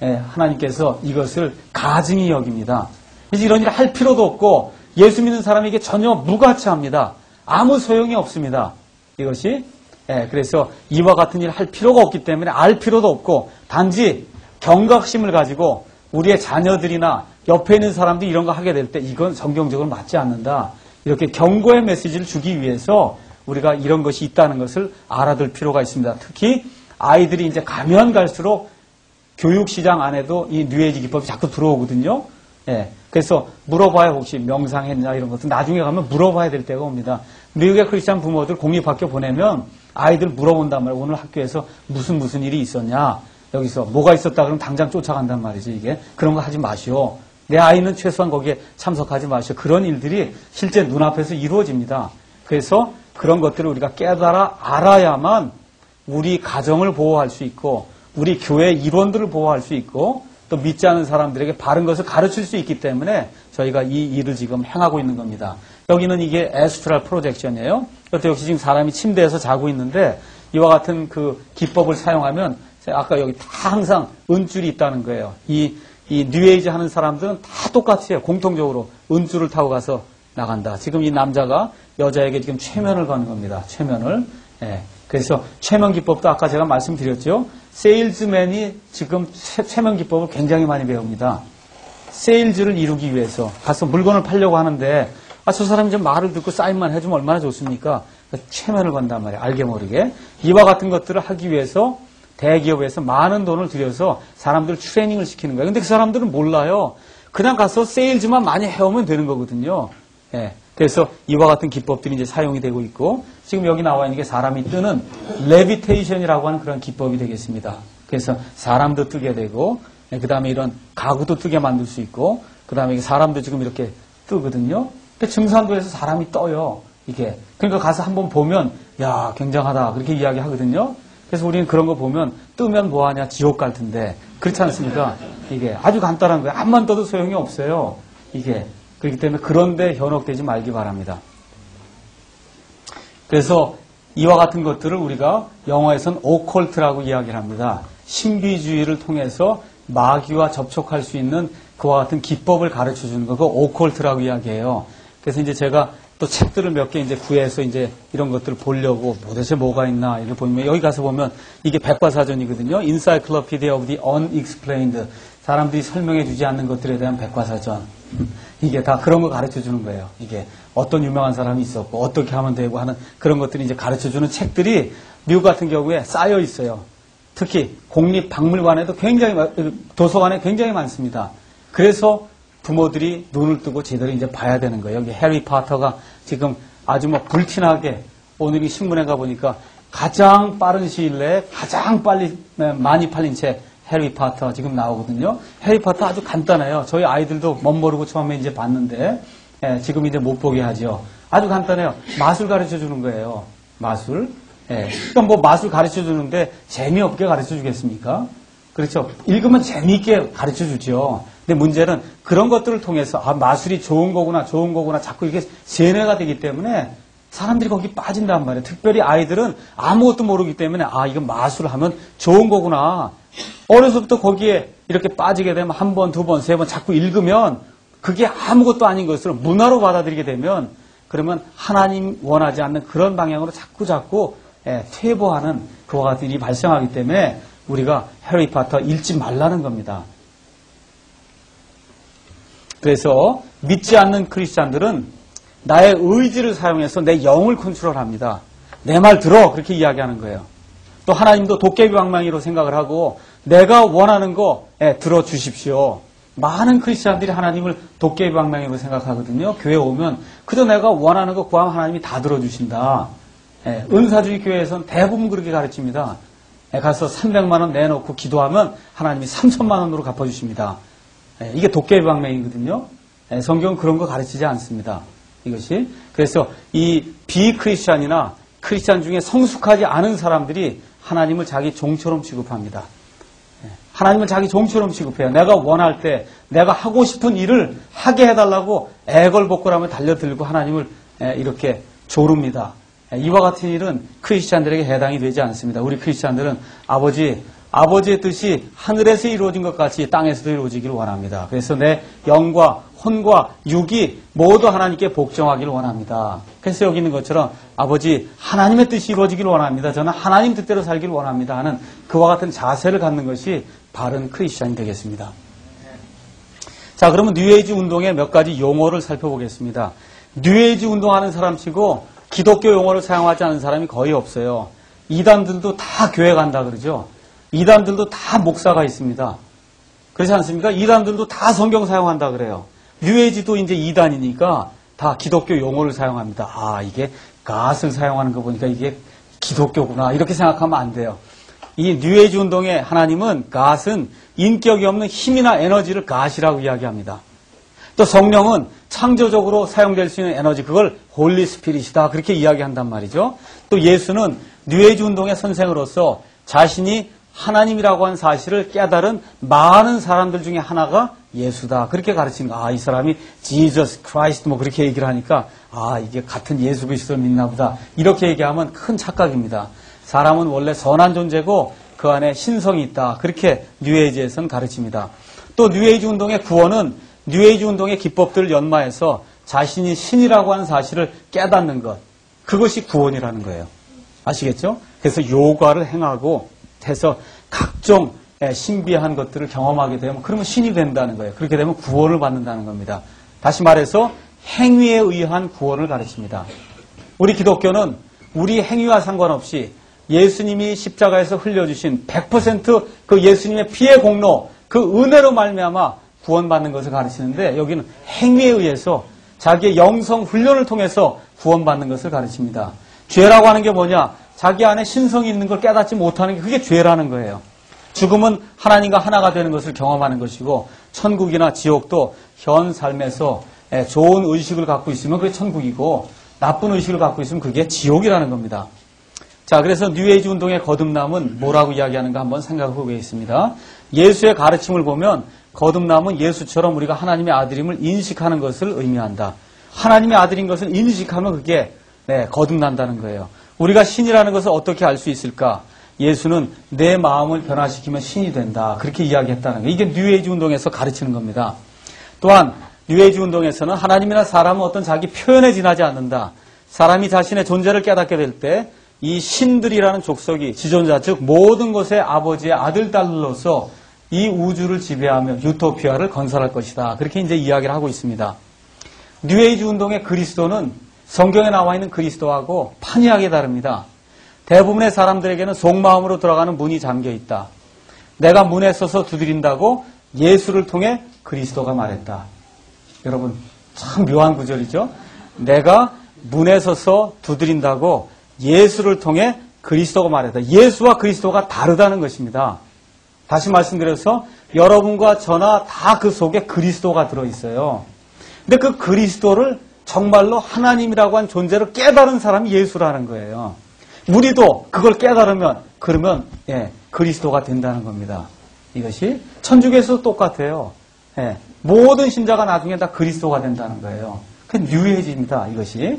하나님께서 이것을 가증히 여깁니다. 그래서 이런 일을 할 필요도 없고 예수 믿는 사람에게 전혀 무가치합니다. 아무 소용이 없습니다. 이것이 그래서 이와 같은 일을 할 필요가 없기 때문에 알 필요도 없고 단지 경각심을 가지고 우리의 자녀들이나 옆에 있는 사람들이 이런 거 하게 될 때 이건 성경적으로 맞지 않는다. 이렇게 경고의 메시지를 주기 위해서 우리가 이런 것이 있다는 것을 알아둘 필요가 있습니다. 특히 아이들이 이제 가면 갈수록 교육시장 안에도 이 뉴에이지 기법이 자꾸 들어오거든요. 그래서 물어봐야 혹시 명상했냐 이런 것도 나중에 가면 물어봐야 될 때가 옵니다. 미국의 크리스찬 부모들 공립학교 보내면 아이들 물어본단 말이에요. 오늘 학교에서 무슨 일이 있었냐. 여기서 뭐가 있었다 그러면 당장 쫓아간단 말이지 이게. 그런 거 하지 마시오. 내 아이는 최소한 거기에 참석하지 마시오. 그런 일들이 실제 눈앞에서 이루어집니다. 그래서 그런 것들을 우리가 깨달아 알아야만 우리 가정을 보호할 수 있고 우리 교회 일원들을 보호할 수 있고 또 믿지 않은 사람들에게 바른 것을 가르칠 수 있기 때문에 저희가 이 일을 지금 행하고 있는 겁니다. 여기는 이게 에스트랄 프로젝션이에요. 그것도 역시 지금 사람이 침대에서 자고 있는데 이와 같은 그 기법을 사용하면 아까 여기 다 항상 은줄이 있다는 거예요. 이 뉴에이지 하는 사람들은 다 똑같아요. 공통적으로 은줄을 타고 가서 나간다. 지금 이 남자가 여자에게 지금 최면을 거는 겁니다. 최면을. 그래서 최면 기법도 아까 제가 말씀드렸죠. 세일즈맨이 지금 최면 기법을 굉장히 많이 배웁니다. 세일즈를 이루기 위해서 가서 물건을 팔려고 하는데 저 사람이 좀 말을 듣고 사인만 해주면 얼마나 좋습니까? 최면을 건단 말이에요. 알게 모르게. 이와 같은 것들을 하기 위해서 대기업에서 많은 돈을 들여서 사람들 트레이닝을 시키는 거예요. 근데 그 사람들은 몰라요. 그냥 가서 세일즈만 많이 해오면 되는 거거든요. 그래서 이와 같은 기법들이 이제 사용이 되고 있고 지금 여기 나와 있는 게 사람이 뜨는 레비테이션이라고 하는 그런 기법이 되겠습니다. 그래서 사람도 뜨게 되고 그 다음에 이런 가구도 뜨게 만들 수 있고 그 다음에 사람도 지금 이렇게 뜨거든요. 근데 증산도에서 사람이 떠요. 이게 그러니까 가서 한번 보면 야 굉장하다 그렇게 이야기하거든요. 그래서 우리는 그런 거 보면 뜨면 뭐하냐 지옥 갈 텐데 그렇지 않습니까? 이게 아주 간단한 거예요. 암만 떠도 소용이 없어요. 이게 그렇기 때문에 그런데 현혹되지 말기 바랍니다. 그래서 이와 같은 것들을 우리가 영어에서는 오컬트라고 이야기를 합니다. 신비주의를 통해서 마귀와 접촉할 수 있는 그와 같은 기법을 가르쳐 주는 거, 그거 오컬트라고 이야기해요. 그래서 이제 제가 또 책들을 몇 개 이제 구해서 이제 이런 것들을 보려고 도대체 뭐가 있나 이렇게 보면 여기 가서 보면 이게 백과사전이거든요. Encyclopedia of the Unexplained. 사람들이 설명해 주지 않는 것들에 대한 백과사전. 이게 다 그런 거 가르쳐 주는 거예요. 이게 어떤 유명한 사람이 있었고 어떻게 하면 되고 하는 그런 것들이 이제 가르쳐 주는 책들이 미국 같은 경우에 쌓여 있어요. 특히 공립박물관에도 굉장히 도서관에 굉장히 많습니다. 그래서 부모들이 눈을 뜨고 제대로 이제 봐야 되는 거예요. 여기 해리 파터가 지금 아주 뭐 불티나게 오늘 이 신문에 가보니까 가장 빠른 시일 내에 가장 빨리 많이 팔린 책 해리 파터 지금 나오거든요. 해리 파터 아주 간단해요. 저희 아이들도 멋모르고 처음에 이제 봤는데 지금 이제 못 보게 하죠. 아주 간단해요. 맛을 가르쳐 주는 거예요. 마술. 예. 그러니까 뭐 마술 가르쳐 주는데 재미없게 가르쳐 주겠습니까? 그렇죠. 읽으면 재미있게 가르쳐 주죠. 근데 문제는 그런 것들을 통해서 마술이 좋은 거구나 자꾸 이렇게 세뇌가 되기 때문에 사람들이 거기 빠진단 말이에요. 특별히 아이들은 아무것도 모르기 때문에 이건 마술을 하면 좋은 거구나. 어려서부터 거기에 이렇게 빠지게 되면 한 번, 두 번, 세 번 자꾸 읽으면 그게 아무것도 아닌 것을 문화로 받아들이게 되면 그러면 하나님 원하지 않는 그런 방향으로 자꾸 퇴보하는 그와 같은 일이 발생하기 때문에 우리가 해리포터 읽지 말라는 겁니다. 그래서 믿지 않는 크리스찬들은 나의 의지를 사용해서 내 영을 컨트롤합니다. 내 말 들어 그렇게 이야기하는 거예요. 또 하나님도 도깨비 방망이로 생각을 하고 내가 원하는 거 들어주십시오. 많은 크리스찬들이 하나님을 도깨비 방망이로 생각하거든요. 교회 오면 그저 내가 원하는 거 구하면 하나님이 다 들어주신다. 은사주의 교회에서는 대부분 그렇게 가르칩니다. 가서 300만 원 내놓고 기도하면 하나님이 3천만 원으로 갚아주십니다. 이게 도깨비 방망이거든요. 성경은 그런 거 가르치지 않습니다. 이것이. 그래서 이 비크리스찬이나 크리스찬 중에 성숙하지 않은 사람들이 하나님을 자기 종처럼 취급합니다. 하나님을 자기 종처럼 취급해요. 내가 원할 때 내가 하고 싶은 일을 하게 해달라고 애걸복걸하며 달려들고 하나님을 이렇게 조릅니다. 이와 같은 일은 크리스찬들에게 해당이 되지 않습니다. 우리 크리스찬들은 아버지의 뜻이 하늘에서 이루어진 것 같이 땅에서도 이루어지기를 원합니다. 그래서 내 영과 혼과 육이 모두 하나님께 복종하기를 원합니다. 그래서 여기 있는 것처럼 아버지 하나님의 뜻이 이루어지기를 원합니다. 저는 하나님 뜻대로 살기를 원합니다 하는 그와 같은 자세를 갖는 것이 바른 크리스찬이 되겠습니다. 자, 그러면 뉴에이지 운동의 몇 가지 용어를 살펴보겠습니다. 뉴에이지 운동하는 사람치고 기독교 용어를 사용하지 않는 사람이 거의 없어요. 이단들도 다 교회 간다 그러죠. 이단들도 다 목사가 있습니다. 그렇지 않습니까? 이단들도 다 성경 사용한다 그래요. 뉴에이지도 이제 이단이니까 다 기독교 용어를 사용합니다. 이게 갓을 사용하는 거 보니까 이게 기독교구나 이렇게 생각하면 안 돼요. 이 뉴에이지 운동의 하나님은 갓은 인격이 없는 힘이나 에너지를 갓이라고 이야기합니다. 또 성령은 창조적으로 사용될 수 있는 에너지, 그걸 홀리 스피릿이다 그렇게 이야기한단 말이죠. 또 예수는 뉴에이지 운동의 선생으로서 자신이 하나님이라고 한 사실을 깨달은 많은 사람들 중에 하나가 예수다 그렇게 가르치는 거. 이 사람이 Jesus Christ 뭐 그렇게 얘기를 하니까 이게 같은 예수 그리스도를 믿나 보다 이렇게 얘기하면 큰 착각입니다. 사람은 원래 선한 존재고 그 안에 신성이 있다 그렇게 뉴에이지에서는 가르칩니다. 또 뉴에이지 운동의 구원은 뉴에이지 운동의 기법들을 연마해서 자신이 신이라고 하는 사실을 깨닫는 것, 그것이 구원이라는 거예요. 아시겠죠? 그래서 요가를 행하고 해서 각종 신비한 것들을 경험하게 되면 그러면 신이 된다는 거예요. 그렇게 되면 구원을 받는다는 겁니다. 다시 말해서 행위에 의한 구원을 가르칩니다. 우리 기독교는 우리 행위와 상관없이 예수님이 십자가에서 흘려주신 100% 그 예수님의 피의 공로, 그 은혜로 말미암아 구원받는 것을 가르치는데 여기는 행위에 의해서 자기의 영성 훈련을 통해서 구원받는 것을 가르칩니다. 죄라고 하는 게 뭐냐? 자기 안에 신성이 있는 걸 깨닫지 못하는 게 그게 죄라는 거예요. 죽음은 하나님과 하나가 되는 것을 경험하는 것이고 천국이나 지옥도 현 삶에서 좋은 의식을 갖고 있으면 그게 천국이고 나쁜 의식을 갖고 있으면 그게 지옥이라는 겁니다. 자, 그래서 뉴에이지 운동의 거듭남은 뭐라고 이야기하는가 한번 생각해 보겠습니다. 예수의 가르침을 보면 거듭남은 예수처럼 우리가 하나님의 아들임을 인식하는 것을 의미한다. 하나님의 아들인 것을 인식하면 그게 거듭난다는 거예요. 우리가 신이라는 것을 어떻게 알 수 있을까? 예수는 내 마음을 변화시키면 신이 된다. 그렇게 이야기했다는 거예요. 이게 뉴에이지 운동에서 가르치는 겁니다. 또한 뉴에이지 운동에서는 하나님이나 사람은 어떤 자기 표현에 지나지 않는다. 사람이 자신의 존재를 깨닫게 될 때 이 신들이라는 족속이 지존자, 즉 모든 것의 아버지의 아들, 딸로서 이 우주를 지배하며 유토피아를 건설할 것이다. 그렇게 이제 이야기를 하고 있습니다. 뉴에이지 운동의 그리스도는 성경에 나와 있는 그리스도하고 판이하게 다릅니다. 대부분의 사람들에게는 속마음으로 들어가는 문이 잠겨 있다. 내가 문에 서서 두드린다고 예수를 통해 그리스도가 말했다. 여러분 참 묘한 구절이죠. 내가 문에 서서 두드린다고 예수를 통해 그리스도가 말했다. 예수와 그리스도가 다르다는 것입니다. 다시 말씀드려서 여러분과 저나 다 그 속에 그리스도가 들어있어요. 근데 그 그리스도를 정말로 하나님이라고 한 존재를 깨달은 사람이 예수라는 거예요. 우리도 그걸 깨달으면 그러면 그리스도가 된다는 겁니다. 이것이 천주교에서도 똑같아요. 모든 신자가 나중에 다 그리스도가 된다는 거예요. 그 뉴에이지입니다. 이것이.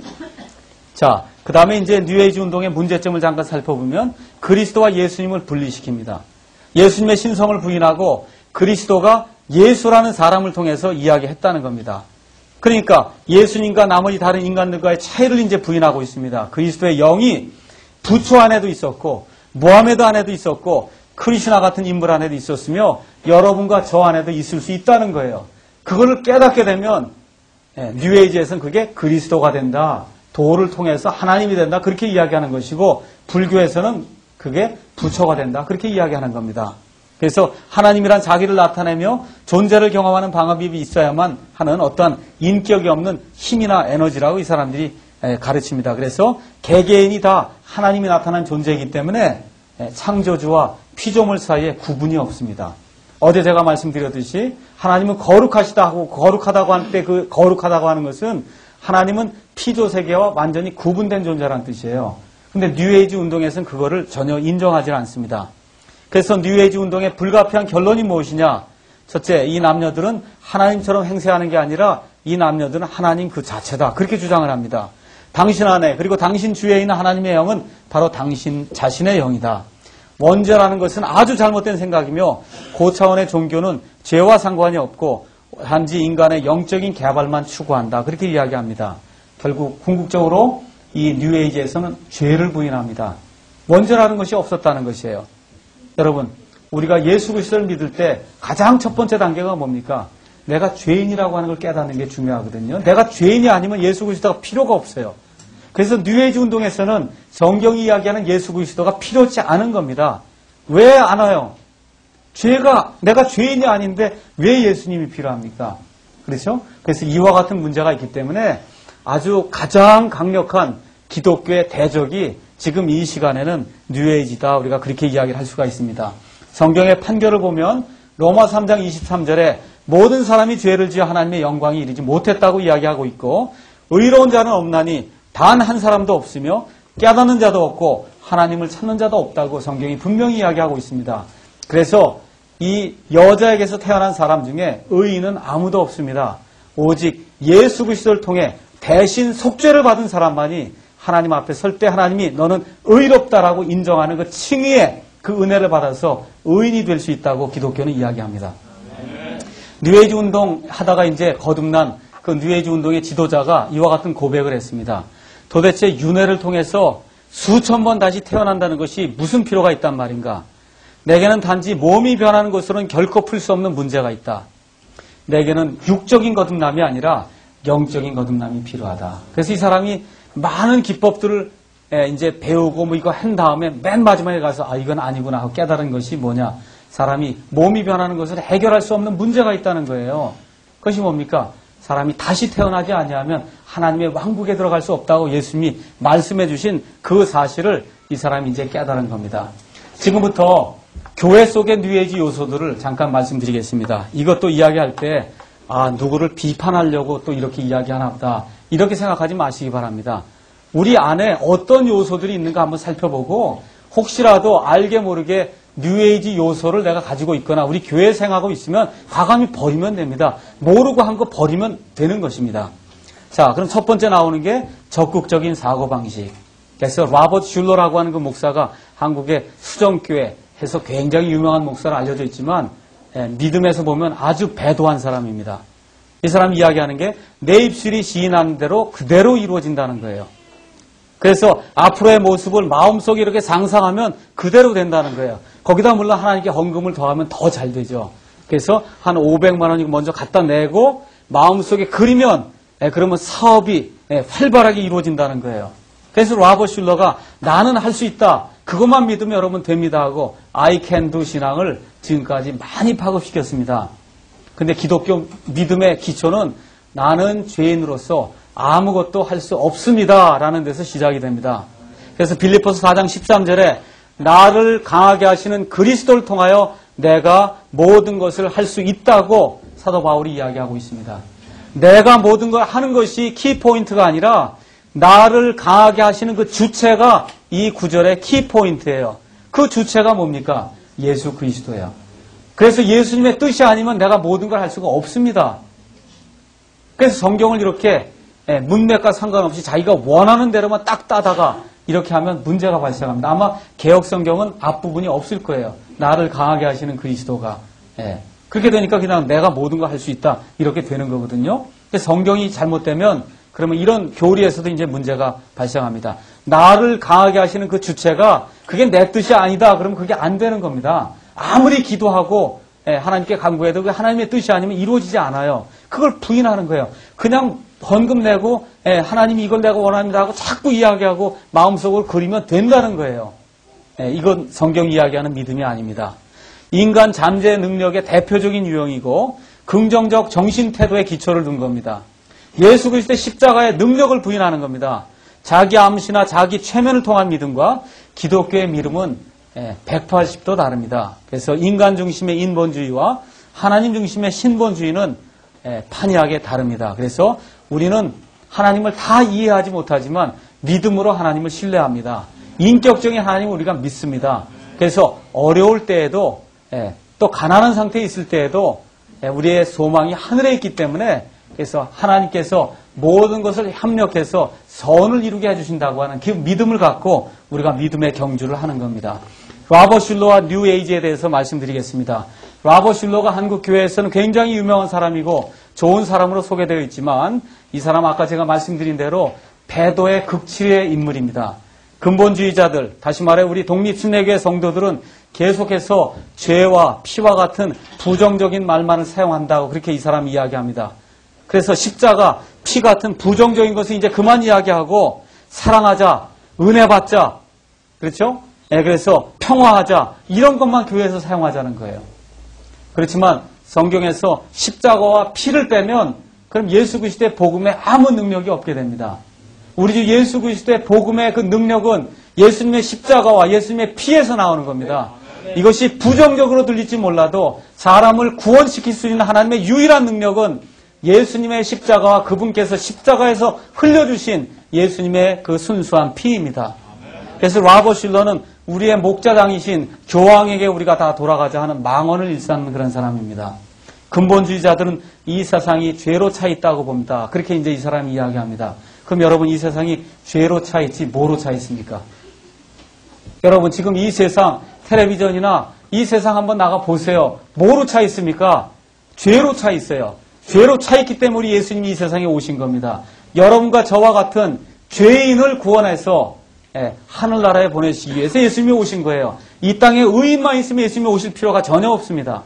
자, 그 다음에 이제 뉴에이지 운동의 문제점을 잠깐 살펴보면 그리스도와 예수님을 분리시킵니다. 예수님의 신성을 부인하고 그리스도가 예수라는 사람을 통해서 이야기했다는 겁니다. 그러니까 예수님과 나머지 다른 인간들과의 차이를 이제 부인하고 있습니다. 그리스도의 영이 부처 안에도 있었고 모하메드 안에도 있었고 크리스나 같은 인물 안에도 있었으며 여러분과 저 안에도 있을 수 있다는 거예요. 그거를 깨닫게 되면 뉴에이지에서는 그게 그리스도가 된다. 도를 통해서 하나님이 된다. 그렇게 이야기하는 것이고 불교에서는 그게 부처가 된다. 그렇게 이야기하는 겁니다. 그래서 하나님이란 자기를 나타내며 존재를 경험하는 방법이 있어야만 하는 어떠한 인격이 없는 힘이나 에너지라고 이 사람들이 가르칩니다. 그래서 개개인이 다 하나님이 나타난 존재이기 때문에 창조주와 피조물 사이에 구분이 없습니다. 어제 제가 말씀드렸듯이 하나님은 거룩하시다 하고 거룩하다고 할 때 그 거룩하다고 하는 것은 하나님은 피조 세계와 완전히 구분된 존재라는 뜻이에요. 근데 뉴에이지 운동에서는 그거를 전혀 인정하지 않습니다. 그래서 뉴에이지 운동의 불가피한 결론이 무엇이냐? 첫째, 이 남녀들은 하나님처럼 행세하는 게 아니라 이 남녀들은 하나님 그 자체다. 그렇게 주장을 합니다. 당신 안에 그리고 당신 주위에 있는 하나님의 영은 바로 당신 자신의 영이다. 원죄라는 것은 아주 잘못된 생각이며 고차원의 종교는 죄와 상관이 없고 단지 인간의 영적인 개발만 추구한다. 그렇게 이야기합니다. 결국 궁극적으로 이 뉴에이지에서는 죄를 부인합니다. 원죄라는 것이 없었다는 것이에요. 여러분, 우리가 예수 그리스도를 믿을 때 가장 첫 번째 단계가 뭡니까? 내가 죄인이라고 하는 걸 깨닫는 게 중요하거든요. 내가 죄인이 아니면 예수 그리스도가 필요가 없어요. 그래서 뉴에이지 운동에서는 성경이 이야기하는 예수 그리스도가 필요치 않은 겁니다. 왜 안 와요? 내가 죄인이 아닌데 왜 예수님이 필요합니까? 그렇죠? 그래서 이와 같은 문제가 있기 때문에 아주 가장 강력한 기독교의 대적이 지금 이 시간에는 뉴에이지다. 우리가 그렇게 이야기를 할 수가 있습니다. 성경의 판결을 보면 로마 3장 23절에 모든 사람이 죄를 지어 하나님의 영광이 이르지 못했다고 이야기하고 있고 의로운 자는 없나니 단 한 사람도 없으며 깨닫는 자도 없고 하나님을 찾는 자도 없다고 성경이 분명히 이야기하고 있습니다. 그래서 이 여자에게서 태어난 사람 중에 의인은 아무도 없습니다. 오직 예수 그리스도를 통해 대신 속죄를 받은 사람만이 하나님 앞에 설 때 하나님이 너는 의롭다라고 인정하는 그 칭의의 그 은혜를 받아서 의인이 될 수 있다고 기독교는 이야기합니다. 뉴에이지 운동 하다가 이제 거듭난 그 뉴에이지 운동의 지도자가 이와 같은 고백을 했습니다. 도대체 윤회를 통해서 수천 번 다시 태어난다는 것이 무슨 필요가 있단 말인가? 내게는 단지 몸이 변하는 것으로는 결코 풀 수 없는 문제가 있다. 내게는 육적인 거듭남이 아니라 영적인 거듭남이 필요하다. 그래서 이 사람이 많은 기법들을 이제 배우고 뭐 이거 한 다음에 맨 마지막에 가서 이건 아니구나 하고 깨달은 것이 뭐냐? 사람이 몸이 변하는 것을 해결할 수 없는 문제가 있다는 거예요. 그것이 뭡니까? 사람이 다시 태어나지 아니하면 하나님의 왕국에 들어갈 수 없다고 예수님이 말씀해 주신 그 사실을 이 사람이 이제 깨달은 겁니다. 지금부터 교회 속의 뉴에이지 요소들을 잠깐 말씀드리겠습니다. 이것도 이야기할 때 누구를 비판하려고 또 이렇게 이야기하나 보다 이렇게 생각하지 마시기 바랍니다. 우리 안에 어떤 요소들이 있는가 한번 살펴보고 혹시라도 알게 모르게 뉴에이지 요소를 내가 가지고 있거나 우리 교회 생하고 있으면 과감히 버리면 됩니다. 모르고 한 거 버리면 되는 것입니다. 자, 그럼 첫 번째 나오는 게 적극적인 사고방식. 그래서 로버트 슐러라고 하는 그 목사가 한국의 수정교회 해서 굉장히 유명한 목사로 알려져 있지만 믿음에서 보면 아주 배도한 사람입니다. 이 사람이 이야기하는 게 내 입술이 시인하는 대로 그대로 이루어진다는 거예요. 그래서 앞으로의 모습을 마음속에 이렇게 상상하면 그대로 된다는 거예요. 거기다 물론 하나님께 헌금을 더하면 더 잘 되죠. 그래서 한 500만 원 먼저 갖다 내고 마음속에 그리면 그러면 사업이 활발하게 이루어진다는 거예요. 그래서 로버트 슐러가 나는 할 수 있다. 그것만 믿으면 여러분 됩니다 하고 I can do 신앙을 지금까지 많이 파급시켰습니다. 근데 기독교 믿음의 기초는 나는 죄인으로서 아무것도 할 수 없습니다 라는 데서 시작이 됩니다. 그래서 빌립보서 4장 13절에 나를 강하게 하시는 그리스도를 통하여 내가 모든 것을 할 수 있다고 사도 바울이 이야기하고 있습니다. 내가 모든 걸 하는 것이 키포인트가 아니라 나를 강하게 하시는 그 주체가 이 구절의 키포인트예요. 그 주체가 뭡니까? 예수 그리스도예요. 그래서 예수님의 뜻이 아니면 내가 모든 걸 할 수가 없습니다. 그래서 성경을 이렇게 문맥과 상관없이 자기가 원하는 대로만 딱 따다가 이렇게 하면 문제가 발생합니다. 아마 개혁 성경은 앞부분이 없을 거예요. 나를 강하게 하시는 그리스도가. 그렇게 되니까 그냥 내가 모든 걸 할 수 있다 이렇게 되는 거거든요. 성경이 잘못되면 그러면 이런 교리에서도 이제 문제가 발생합니다. 나를 강하게 하시는 그 주체가 그게 내 뜻이 아니다. 그러면 그게 안 되는 겁니다. 아무리 기도하고 하나님께 간구해도 하나님의 뜻이 아니면 이루어지지 않아요. 그걸 부인하는 거예요. 그냥 헌금 내고 하나님이 이걸 내가 원합니다 하고 자꾸 이야기하고 마음속으로 그리면 된다는 거예요. 이건 성경 이야기하는 믿음이 아닙니다. 인간 잠재 능력의 대표적인 유형이고 긍정적 정신 태도의 기초를 둔 겁니다. 예수 그리스도의 십자가의 능력을 부인하는 겁니다. 자기 암시나 자기 최면을 통한 믿음과 기독교의 믿음은 180도 다릅니다. 그래서 인간 중심의 인본주의와 하나님 중심의 신본주의는 판이하게 다릅니다. 그래서 우리는 하나님을 다 이해하지 못하지만 믿음으로 하나님을 신뢰합니다. 인격적인 하나님을 우리가 믿습니다. 그래서 어려울 때에도 또 가난한 상태에 있을 때에도 우리의 소망이 하늘에 있기 때문에 그래서 하나님께서 모든 것을 협력해서 선을 이루게 해주신다고 하는 그 믿음을 갖고 우리가 믿음의 경주를 하는 겁니다. 라버 슐러와 뉴 에이지에 대해서 말씀드리겠습니다. 라버 슐러가 한국 교회에서는 굉장히 유명한 사람이고 좋은 사람으로 소개되어 있지만 이 사람 아까 제가 말씀드린 대로 배도의 극치의 인물입니다. 근본주의자들, 다시 말해 우리 독립순례교회 성도들은 계속해서 죄와 피와 같은 부정적인 말만을 사용한다고 그렇게 이 사람이 이야기합니다. 그래서 십자가, 피 같은 부정적인 것을 이제 그만 이야기하고 사랑하자, 은혜 받자, 그렇죠? 그래서 평화하자, 이런 것만 교회에서 사용하자는 거예요. 그렇지만 성경에서 십자가와 피를 빼면 그럼 예수 그리스도의 복음에 아무 능력이 없게 됩니다. 우리 주 예수 그리스도의 복음의 그 능력은 예수님의 십자가와 예수님의 피에서 나오는 겁니다. 이것이 부정적으로 들릴지 몰라도 사람을 구원시킬 수 있는 하나님의 유일한 능력은 예수님의 십자가와 그분께서 십자가에서 흘려주신 예수님의 그 순수한 피입니다. 그래서 라버 슐러는 우리의 목자장이신 교황에게 우리가 다 돌아가자 하는 망언을 일삼는 그런 사람입니다. 근본주의자들은 이 세상이 죄로 차 있다고 봅니다. 그렇게 이제 이 사람이 이야기합니다. 그럼 여러분 이 세상이 죄로 차 있지 뭐로 차 있습니까? 여러분 지금 이 세상 텔레비전이나 이 세상 한번 나가 보세요. 뭐로 차 있습니까? 죄로 차 있어요. 죄로 차 있기 때문에 예수님이 이 세상에 오신 겁니다. 여러분과 저와 같은 죄인을 구원해서 하늘나라에 보내시기 위해서 예수님이 오신 거예요. 이 땅에 의인만 있으면 예수님이 오실 필요가 전혀 없습니다.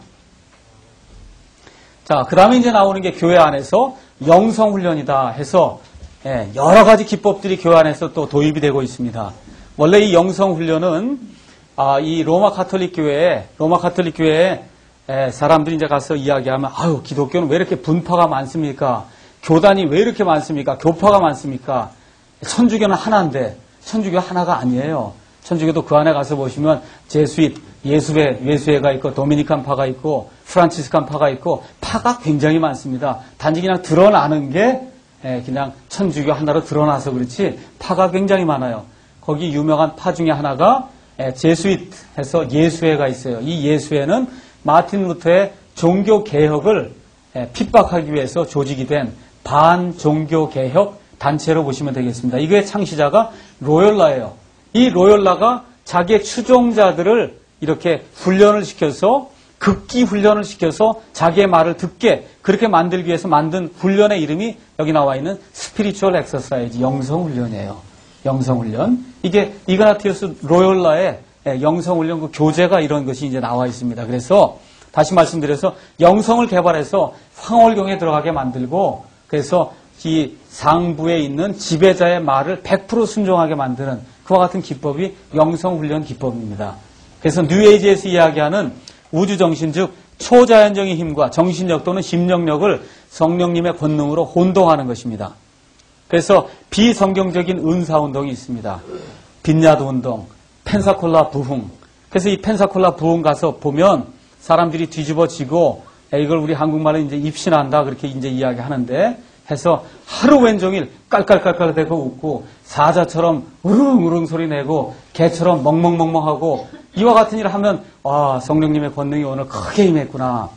자, 그 다음에 이제 나오는 게 교회 안에서 영성훈련이다 해서 여러 가지 기법들이 교회 안에서 또 도입이 되고 있습니다. 원래 이 영성훈련은 이 로마 카톨릭 교회에 사람들이 이제 가서 이야기하면 아유 기독교는 왜 이렇게 분파가 많습니까? 교단이 왜 이렇게 많습니까? 교파가 많습니까? 천주교는 하나인데 천주교 하나가 아니에요. 천주교도 그 안에 가서 보시면 제수잇, 예수회가 있고 도미니칸 파가 있고 프란치스칸 파가 있고 파가 굉장히 많습니다. 단지 그냥 드러나는 게 그냥 천주교 하나로 드러나서 그렇지 파가 굉장히 많아요. 거기 유명한 파 중에 하나가 제수잇 해서 예수회가 있어요. 이 예수회는 마틴 루터의 종교개혁을 핍박하기 위해서 조직이 된 반종교개혁 단체로 보시면 되겠습니다. 이거의 창시자가 로열라예요. 이 로열라가 자기의 추종자들을 이렇게 훈련을 시켜서 극기 훈련을 시켜서 자기의 말을 듣게 그렇게 만들기 위해서 만든 훈련의 이름이 여기 나와 있는 스피리추얼 엑서사이즈, 영성훈련이에요. 영성훈련. 이게 이그나티우스 로열라의 영성훈련 그 교재가 이런 것이 이제 나와 있습니다. 그래서 다시 말씀드려서 영성을 개발해서 황홀경에 들어가게 만들고 그래서 이 상부에 있는 지배자의 말을 100% 순종하게 만드는 그와 같은 기법이 영성훈련 기법입니다. 그래서 뉴에이지에서 이야기하는 우주정신 즉 초자연적인 힘과 정신력 또는 심령력을 성령님의 권능으로 혼동하는 것입니다. 그래서 비성경적인 은사운동이 있습니다. 빈야드 운동, 펜사콜라 부흥. 그래서 이 펜사콜라 부흥 가서 보면 사람들이 뒤집어지고 이걸 우리 한국말로 이제 입신한다 그렇게 이제 이야기하는데 해서 하루 왼종일 깔깔깔깔 대고 웃고 사자처럼 우릉우릉 소리 내고 개처럼 멍멍멍멍하고 이와 같은 일을 하면 성령님의 권능이 오늘 크게 임했구나.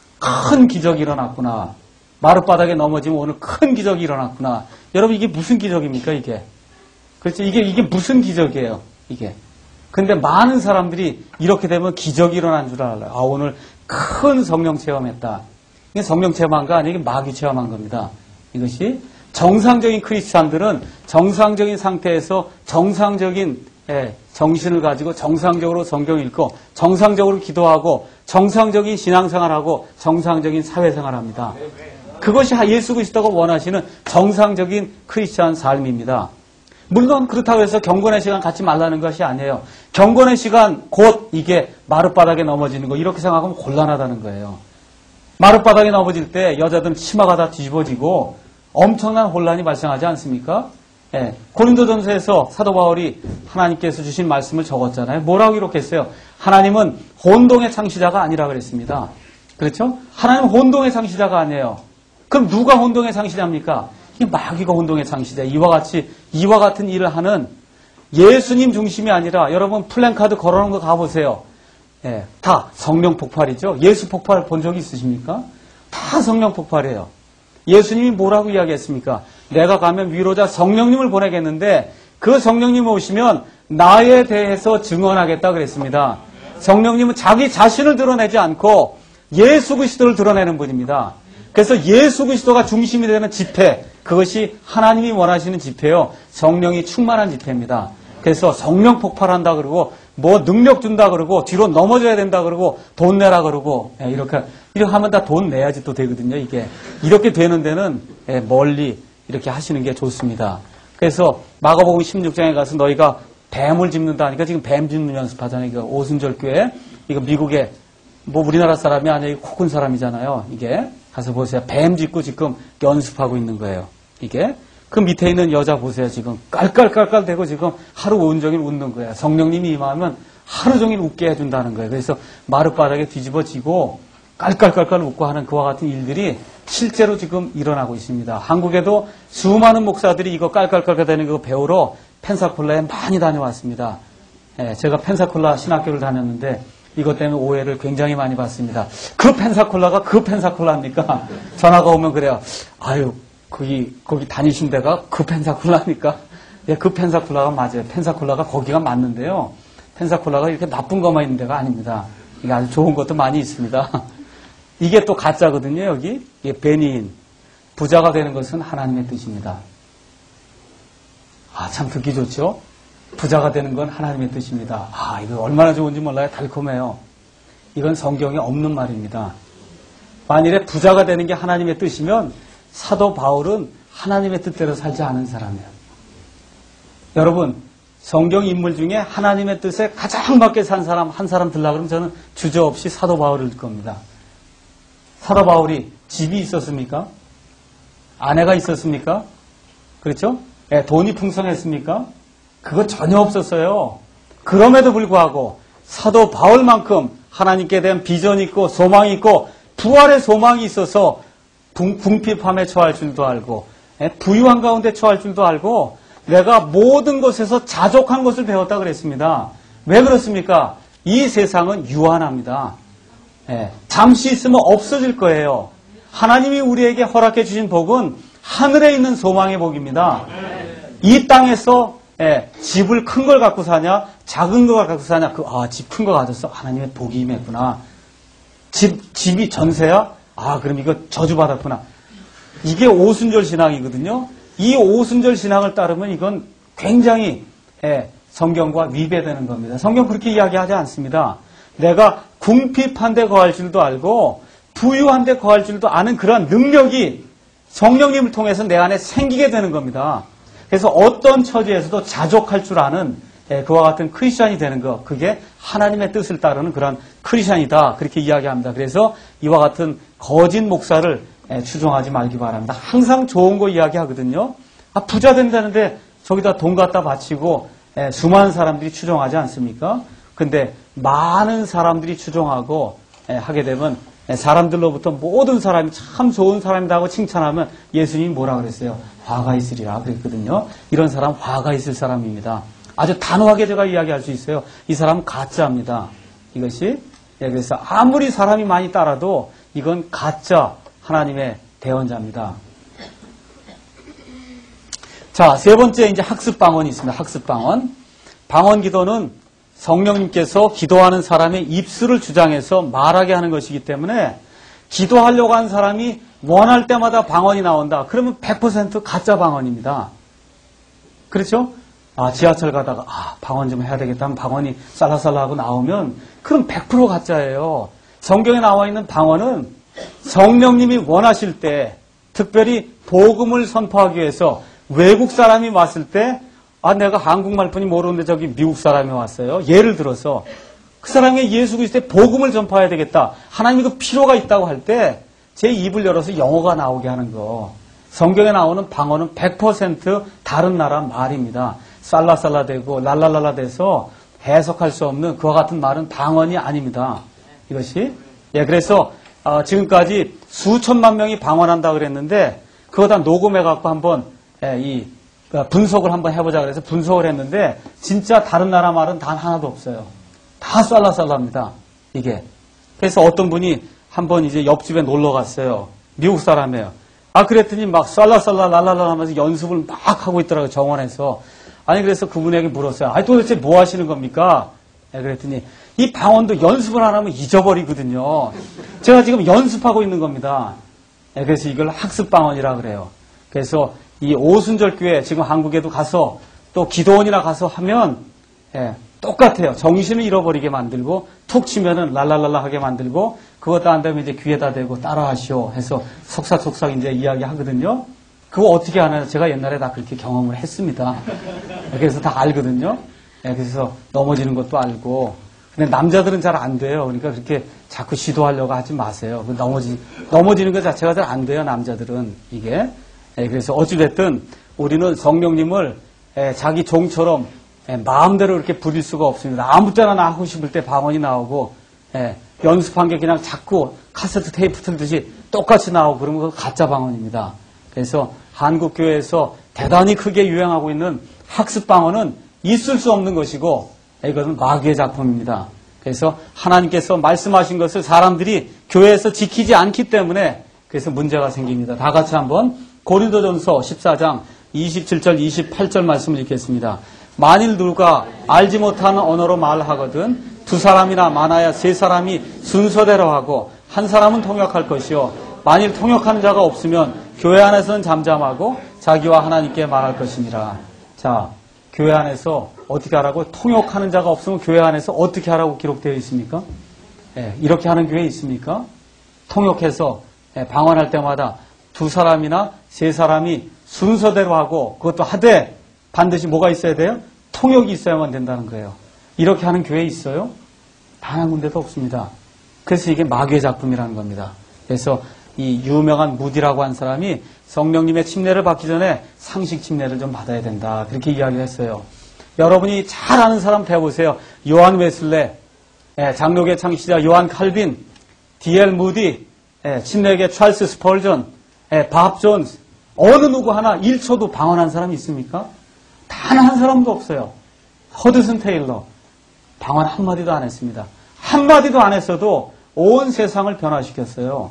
큰 기적이 일어났구나. 마룻바닥에 넘어지면 오늘 큰 기적이 일어났구나. 여러분 이게 무슨 기적입니까 이게? 그렇죠? 이게 무슨 기적이에요 이게? 근데 많은 사람들이 이렇게 되면 기적이 일어난 줄 알아요. 오늘 큰 성령 체험했다. 이게 성령 체험한 거 아니에요? 이게 마귀 체험한 겁니다. 이것이 정상적인 크리스찬들은 정상적인 상태에서 정상적인 정신을 가지고 정상적으로 성경 읽고 정상적으로 기도하고 정상적인 신앙생활하고 정상적인 사회생활합니다. 그것이 예수 그리스도가 원하시는 정상적인 크리스찬 삶입니다. 물론 그렇다고 해서 경건의 시간 갖지 말라는 것이 아니에요. 경건의 시간 곧 이게 마룻바닥에 넘어지는 거 이렇게 생각하면 곤란하다는 거예요. 마룻바닥에 넘어질 때 여자들은 치마가 다 뒤집어지고 엄청난 혼란이 발생하지 않습니까? 고린도전서에서 사도 바울이 하나님께서 주신 말씀을 적었잖아요. 뭐라고 기록했어요? 하나님은 혼동의 창시자가 아니라 그랬습니다. 그렇죠? 하나님은 혼동의 창시자가 아니에요. 그럼 누가 혼동의 창시자입니까? 이 마귀가 혼동의 창시자. 이와 같은 일을 하는 예수님 중심이 아니라 여러분 플랜카드 걸어놓은 거 가보세요. 다 성령 폭발이죠. 예수 폭발 본 적 있으십니까? 다 성령 폭발이에요. 예수님이 뭐라고 이야기했습니까? 내가 가면 위로자 성령님을 보내겠는데 그 성령님 오시면 나에 대해서 증언하겠다 그랬습니다. 성령님은 자기 자신을 드러내지 않고 예수 그리스도를 드러내는 분입니다. 그래서 예수 그리스도가 중심이 되는 집회, 그것이 하나님이 원하시는 집회요. 성령이 충만한 집회입니다. 그래서 성령 폭발한다 그러고 뭐 능력 준다 그러고 뒤로 넘어져야 된다 그러고 돈 내라 그러고 이렇게 하면 다 돈 내야지 또 되거든요. 이게 이렇게 되는 데는 멀리 이렇게 하시는 게 좋습니다. 그래서 마가복음 16장에 가서 너희가 뱀을 짚는다 하니까 지금 뱀 짚는 연습하잖아요. 이거 오순절 교회 이거 미국에 뭐 우리나라 사람이 아니라 코큰 사람이잖아요. 이게 가서 보세요. 뱀 짚고 지금 연습하고 있는 거예요. 이게 그 밑에 있는 여자 보세요. 지금 깔깔깔깔 대고 지금 하루 온종일 웃는 거예요. 성령님이 임하면 하루 종일 웃게 해준다는 거예요. 그래서 마룻바닥에 뒤집어지고 깔깔깔깔 웃고 하는 그와 같은 일들이 실제로 지금 일어나고 있습니다. 한국에도 수많은 목사들이 이거 깔깔깔깔 되는 거 배우러 펜사콜라에 많이 다녀왔습니다. 제가 펜사콜라 신학교를 다녔는데 이것 때문에 오해를 굉장히 많이 받습니다. 그 펜사콜라가 그 펜사콜라입니까? 전화가 오면 그래요. 아유, 거기 다니신 데가 그 펜사콜라입니까? 예, 그 펜사콜라가 맞아요. 펜사콜라가 거기가 맞는데요. 펜사콜라가 이렇게 나쁜 것만 있는 데가 아닙니다. 이게 아주 좋은 것도 많이 있습니다. 이게 또 가짜거든요, 여기. 이게 베니인. 부자가 되는 것은 하나님의 뜻입니다. 참 듣기 좋죠? 부자가 되는 건 하나님의 뜻입니다. 이거 얼마나 좋은지 몰라요. 달콤해요. 이건 성경에 없는 말입니다. 만일에 부자가 되는 게 하나님의 뜻이면 사도 바울은 하나님의 뜻대로 살지 않은 사람이에요. 여러분, 성경 인물 중에 하나님의 뜻에 가장 맞게 산 사람, 한 사람 들라 그러면 저는 주저없이 사도 바울을 들 겁니다. 사도 바울이 집이 있었습니까? 아내가 있었습니까? 그렇죠? 돈이 풍성했습니까? 그거 전혀 없었어요. 그럼에도 불구하고 사도 바울만큼 하나님께 대한 비전이 있고 소망이 있고 부활의 소망이 있어서 궁핍함에 처할 줄도 알고 부유한 가운데 처할 줄도 알고 내가 모든 것에서 자족한 것을 배웠다 그랬습니다. 왜 그렇습니까? 이 세상은 유한합니다. 잠시 있으면 없어질 거예요. 하나님이 우리에게 허락해 주신 복은 하늘에 있는 소망의 복입니다. 이 땅에서 집을 큰 걸 갖고 사냐 작은 걸 갖고 사냐 집 큰 거 가졌어. 하나님의 복이 임했구나. 집이 전세야? 그럼 이거 저주받았구나. 이게 오순절 신앙이거든요. 이 오순절 신앙을 따르면 이건 굉장히 성경과 위배되는 겁니다. 성경 그렇게 이야기하지 않습니다. 내가 궁핍한 데 거할 줄도 알고 부유한 데 거할 줄도 아는 그런 능력이 성령님을 통해서 내 안에 생기게 되는 겁니다. 그래서 어떤 처지에서도 자족할 줄 아는 그와 같은 크리스찬이 되는 것, 그게 하나님의 뜻을 따르는 그런 크리스찬이다. 그렇게 이야기합니다. 그래서 이와 같은 거짓 목사를 추종하지 말기 바랍니다. 항상 좋은 거 이야기하거든요. 부자 된다는데 저기다 돈 갖다 바치고 수많은 사람들이 추종하지 않습니까? 근데 많은 사람들이 추종하고 하게 되면 사람들로부터 모든 사람이 참 좋은 사람이다 하고 칭찬하면 예수님이 뭐라 그랬어요? 화가 있으리라 그랬거든요. 이런 사람 화가 있을 사람입니다. 아주 단호하게 제가 이야기할 수 있어요. 이 사람은 가짜입니다. 이것이. 그래서 아무리 사람이 많이 따라도 이건 가짜 하나님의 대언자입니다. 자, 세 번째 이제 학습 방언이 있습니다. 학습 방언. 방언 기도는 성령님께서 기도하는 사람의 입술을 주장해서 말하게 하는 것이기 때문에 기도하려고 하는 사람이 원할 때마다 방언이 나온다. 그러면 100% 가짜 방언입니다. 그렇죠? 지하철 가다가 방언 좀 해야 되겠다 하면 방언이 살라살라 하고 나오면 그럼 100% 가짜예요. 성경에 나와 있는 방언은 성령님이 원하실 때 특별히 복음을 선포하기 위해서 외국 사람이 왔을 때 내가 한국말뿐이 모르는데 저기 미국 사람이 왔어요. 예를 들어서 그 사람이 예수 그리스도의 복음을 전파해야 되겠다. 하나님이 그 필요가 있다고 할 때 제 입을 열어서 영어가 나오게 하는 거. 성경에 나오는 방언은 100% 다른 나라 말입니다. 살라살라 되고 랄랄랄라 돼서 해석할 수 없는 그와 같은 말은 방언이 아닙니다. 이것이. 그래서 지금까지 수천만 명이 방언한다 그랬는데 그거 다 녹음해갖고 한번 분석을 한번 해보자 그래서 분석을 했는데 진짜 다른 나라 말은 단 하나도 없어요. 다 살라살라입니다. 이게. 그래서 어떤 분이 한번 이제 옆집에 놀러 갔어요. 미국 사람이에요. 그랬더니 막 살라살라 랄랄라 하면서 연습을 막 하고 있더라고요. 정원에서. 그래서 그분에게 물었어요. 도대체 뭐 하시는 겁니까? 그랬더니 이 방언도 연습을 안 하면 잊어버리거든요. 제가 지금 연습하고 있는 겁니다. 그래서 이걸 학습 방언이라 그래요. 그래서 이 오순절 교회 지금 한국에도 가서 또 기도원이나 가서 하면 똑같아요. 정신을 잃어버리게 만들고 툭 치면은 랄랄랄라 하게 만들고 그것도 안 되면 이제 귀에다 대고 따라하시오 해서 속삭속삭 이제 이야기하거든요. 그거 어떻게 하나요? 제가 옛날에 다 그렇게 경험을 했습니다. 그래서 다 알거든요. 그래서 넘어지는 것도 알고. 근데 남자들은 잘 안 돼요. 그러니까 그렇게 자꾸 시도하려고 하지 마세요. 넘어지는 것 자체가 잘 안 돼요. 남자들은 이게. 그래서 어찌됐든 우리는 성령님을 자기 종처럼 마음대로 이렇게 부릴 수가 없습니다. 아무 때나 나 하고 싶을 때 방언이 나오고 연습한 게 그냥 자꾸 카세트 테이프 틀듯이 똑같이 나오고 그러면 그거 가짜 방언입니다. 그래서 한국 교회에서 대단히 크게 유행하고 있는 학습 방언은 있을 수 없는 것이고 이것은 마귀의 작품입니다. 그래서 하나님께서 말씀하신 것을 사람들이 교회에서 지키지 않기 때문에 그래서 문제가 생깁니다. 다 같이 한번 고린도전서 14장 27절 28절 말씀을 읽겠습니다. 만일 누가 알지 못하는 언어로 말하거든 두 사람이나 많아야 세 사람이 순서대로 하고 한 사람은 통역할 것이요 만일 통역하는 자가 없으면 교회 안에서는 잠잠하고 자기와 하나님께 말할 것이니라. 자, 교회 안에서 어떻게 하라고? 통역하는 자가 없으면 교회 안에서 어떻게 하라고 기록되어 있습니까? 이렇게 하는 교회 있습니까? 통역해서 방언할 때마다 두 사람이나 세 사람이 순서대로 하고 그것도 하되 반드시 뭐가 있어야 돼요? 통역이 있어야만 된다는 거예요. 이렇게 하는 교회 있어요? 단 한 군데도 없습니다. 그래서 이게 마귀의 작품이라는 겁니다. 그래서 이 유명한 무디라고 한 사람이 성령님의 침례를 받기 전에 상식 침례를 좀 받아야 된다. 그렇게 이야기를 했어요. 여러분이 잘 아는 사람 대보세요. 요한 웨슬레, 장로교 창시자 요한 칼빈, D.L. 무디, 침례계 찰스 스펄전, 밥 존스, 어느 누구 하나 1초도 방언한 사람이 있습니까? 단 한 사람도 없어요. 허드슨 테일러, 방언 한마디도 안 했습니다. 한마디도 안 했어도 온 세상을 변화시켰어요.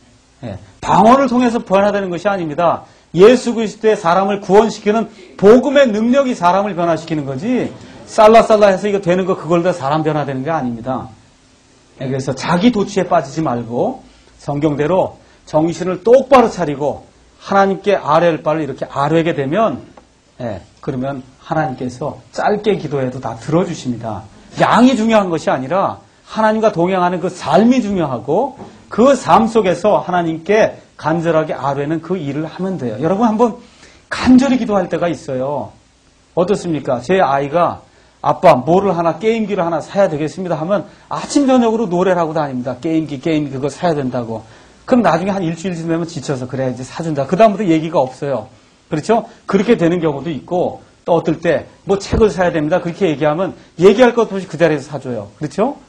방언을 통해서 변화되는 것이 아닙니다. 예수 그리스도의 사람을 구원시키는 복음의 능력이 사람을 변화시키는 거지 살라살라 해서 이거 되는 거 그걸로 사람 변화되는 게 아닙니다. 그래서 자기 도취에 빠지지 말고 성경대로 정신을 똑바로 차리고 하나님께 아뢰할 바를 이렇게 아뢰게 되면 그러면 하나님께서 짧게 기도해도 다 들어주십니다. 양이 중요한 것이 아니라 하나님과 동행하는 그 삶이 중요하고 그 삶 속에서 하나님께 간절하게 아뢰는 그 일을 하면 돼요. 여러분 한번 간절히 기도할 때가 있어요. 어떻습니까? 제 아이가 아빠 뭐를 하나 게임기를 하나 사야 되겠습니다 하면 아침 저녁으로 노래를 하고 다닙니다. 게임기 그거 사야 된다고. 그럼 나중에 한 일주일쯤 되면 지쳐서 그래 이제 사준다. 그 다음부터 얘기가 없어요. 그렇죠? 그렇게 되는 경우도 있고 또 어떨 때 뭐 책을 사야 됩니다. 그렇게 얘기하면 얘기할 것 없이 그 자리에서 사줘요. 그렇죠?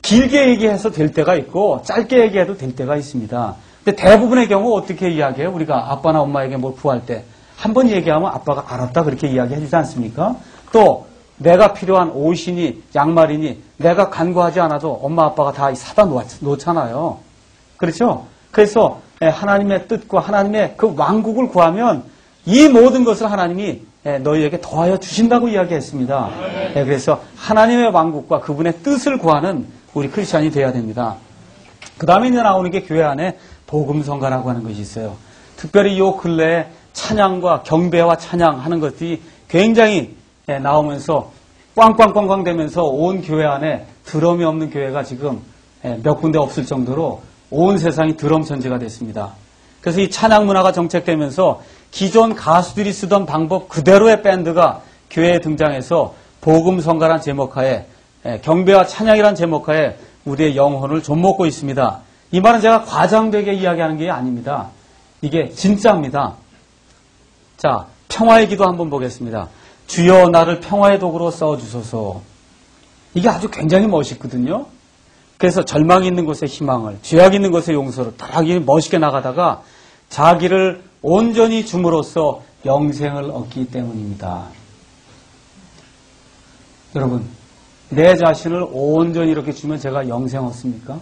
길게 얘기해서 될 때가 있고 짧게 얘기해도 될 때가 있습니다. 근데 대부분의 경우 어떻게 이야기해요? 우리가 아빠나 엄마에게 뭘 구할 때 한 번 얘기하면 아빠가 알았다 그렇게 이야기해 주지 않습니까? 또 내가 필요한 옷이니 양말이니 내가 간구하지 않아도 엄마 아빠가 다 사다 놓잖아요. 그렇죠? 그래서 하나님의 뜻과 하나님의 그 왕국을 구하면 이 모든 것을 하나님이 너희에게 더하여 주신다고 이야기했습니다. 그래서 하나님의 왕국과 그분의 뜻을 구하는 우리 크리스찬이 되어야 됩니다. 그 다음에 이제 나오는 게 교회 안에 복음성가라고 하는 것이 있어요. 특별히 요 근래에 찬양과 경배와 찬양하는 것들이 굉장히 나오면서 꽝꽝꽝꽝 되면서 온 교회 안에 드럼이 없는 교회가 지금 몇 군데 없을 정도로 온 세상이 드럼 천지가 됐습니다. 그래서 이 찬양 문화가 정책되면서 기존 가수들이 쓰던 방법 그대로의 밴드가 교회에 등장해서 복음성가란 제목하에 경배와 찬양이란 제목하에 우리의 영혼을 좀먹고 있습니다. 이 말은 제가 과장되게 이야기하는 게 아닙니다. 이게 진짜입니다. 자, 평화의 기도 한번 보겠습니다. 주여 나를 평화의 도구로 써주소서. 이게 아주 굉장히 멋있거든요. 그래서 절망이 있는 곳에 희망을, 죄악 있는 곳에 용서를 딱 멋있게 나가다가 자기를 온전히 줌으로써 영생을 얻기 때문입니다. 여러분, 내 자신을 온전히 이렇게 주면 제가 영생 얻습니까?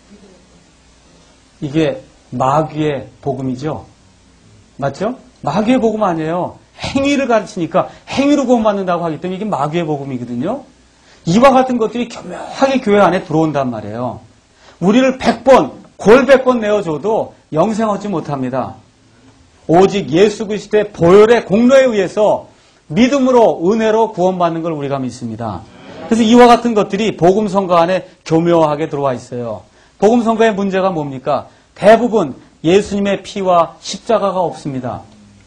이게 마귀의 복음이죠. 맞죠? 마귀의 복음 아니에요. 행위를 가르치니까 행위로 구원받는다고 하기 때문에 이게 마귀의 복음이거든요. 이와 같은 것들이 교묘하게 교회 안에 들어온단 말이에요. 우리를 100번, 골 100번 내어줘도 영생 얻지 못합니다. 오직 예수 그리스도의 보혈의 공로에 의해서 믿음으로 은혜로 구원받는 걸 우리가 믿습니다. 그래서 이와 같은 것들이 복음성가 안에 교묘하게 들어와 있어요. 복음성가의 문제가 뭡니까? 대부분 예수님의 피와 십자가가 없습니다.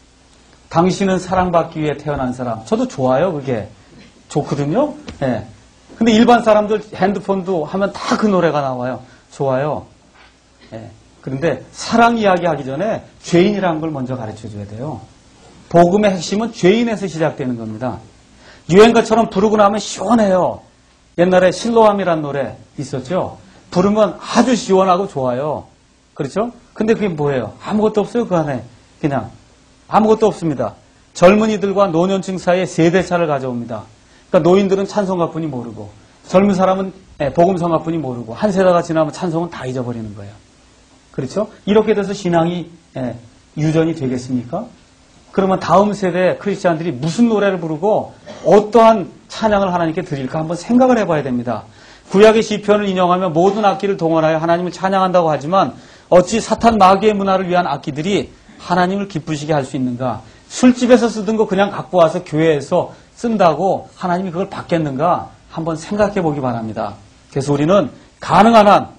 당신은 사랑받기 위해 태어난 사람. 저도 좋아요, 그게. 좋거든요? 네. 근데 일반 사람들 핸드폰도 하면 다 그 노래가 나와요. 좋아요. 네. 그런데 사랑 이야기 하기 전에 죄인이라는 걸 먼저 가르쳐 줘야 돼요. 복음의 핵심은 죄인에서 시작되는 겁니다. 유행가처럼 부르고 나면 시원해요. 옛날에 실로암이라는 노래 있었죠? 부르면 아주 시원하고 좋아요. 그렇죠? 근데 그게 뭐예요? 아무것도 없어요, 그 안에. 그냥. 아무것도 없습니다. 젊은이들과 노년층 사이에 세대차를 가져옵니다. 그러니까 노인들은 찬송가뿐이 모르고 젊은 사람은 복음성가뿐이 모르고 한 세대가 지나면 찬송은 다 잊어버리는 거예요. 그렇죠? 이렇게 돼서 신앙이 유전이 되겠습니까? 그러면 다음 세대 크리스찬들이 무슨 노래를 부르고 어떠한 찬양을 하나님께 드릴까 한번 생각을 해봐야 됩니다. 구약의 시편을 인용하며 모든 악기를 동원하여 하나님을 찬양한다고 하지만 어찌 사탄 마귀의 문화를 위한 악기들이 하나님을 기쁘시게 할 수 있는가? 술집에서 쓰던 거 그냥 갖고 와서 교회에서 쓴다고 하나님이 그걸 받겠는가? 한번 생각해 보기 바랍니다. 그래서 우리는 가능한 한,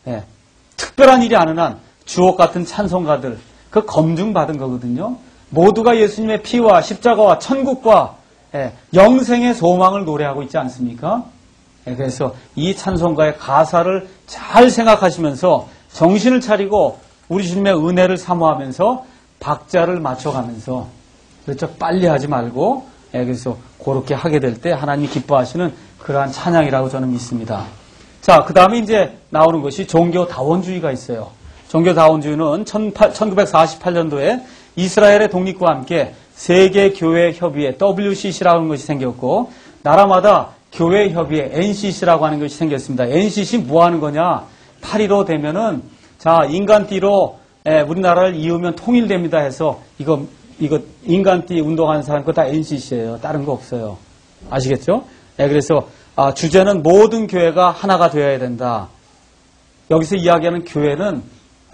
특별한 일이 아는 한 주옥 같은 찬송가들, 그 검증받은 거거든요. 모두가 예수님의 피와 십자가와 천국과 영생의 소망을 노래하고 있지 않습니까? 그래서 이 찬송가의 가사를 잘 생각하시면서 정신을 차리고 우리 주님의 은혜를 사모하면서 박자를 맞춰가면서 그렇죠? 빨리 하지 말고 그래서 그렇게 하게 될 때 하나님이 기뻐하시는 그러한 찬양이라고 저는 믿습니다. 자, 그 다음에 이제 나오는 것이 종교다원주의가 있어요. 종교다원주의는 1948년도에 이스라엘의 독립과 함께 세계교회협의회 WCC라고 하는 것이 생겼고 나라마다 교회협의회 NCC라고 하는 것이 생겼습니다. NCC 뭐 하는 거냐? 8.15 되면은 자 인간띠로 우리나라를 이으면 통일됩니다 해서 이거 인간띠 운동하는 사람 그거 다 NCC예요. 다른 거 없어요. 아시겠죠? 그래서 주제는 모든 교회가 하나가 되어야 된다. 여기서 이야기하는 교회는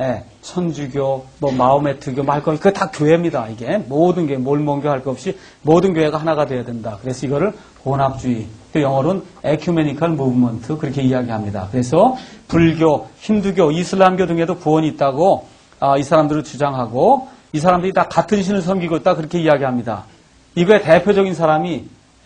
천주교, 마호메트교, 말거미 그거 다 교회입니다. 이게 모든 교회, 몰몬교 할 것 없이 모든 교회가 하나가 되어야 된다. 그래서 이거를 혼합주의, 또 영어로는 에큐메니컬 무브먼트 그렇게 이야기합니다. 그래서 불교, 힌두교, 이슬람교 등에도 구원이 있다고 이 사람들을 주장하고 이 사람들이 다 같은 신을 섬기고 있다 그렇게 이야기합니다. 이거의 대표적인 사람이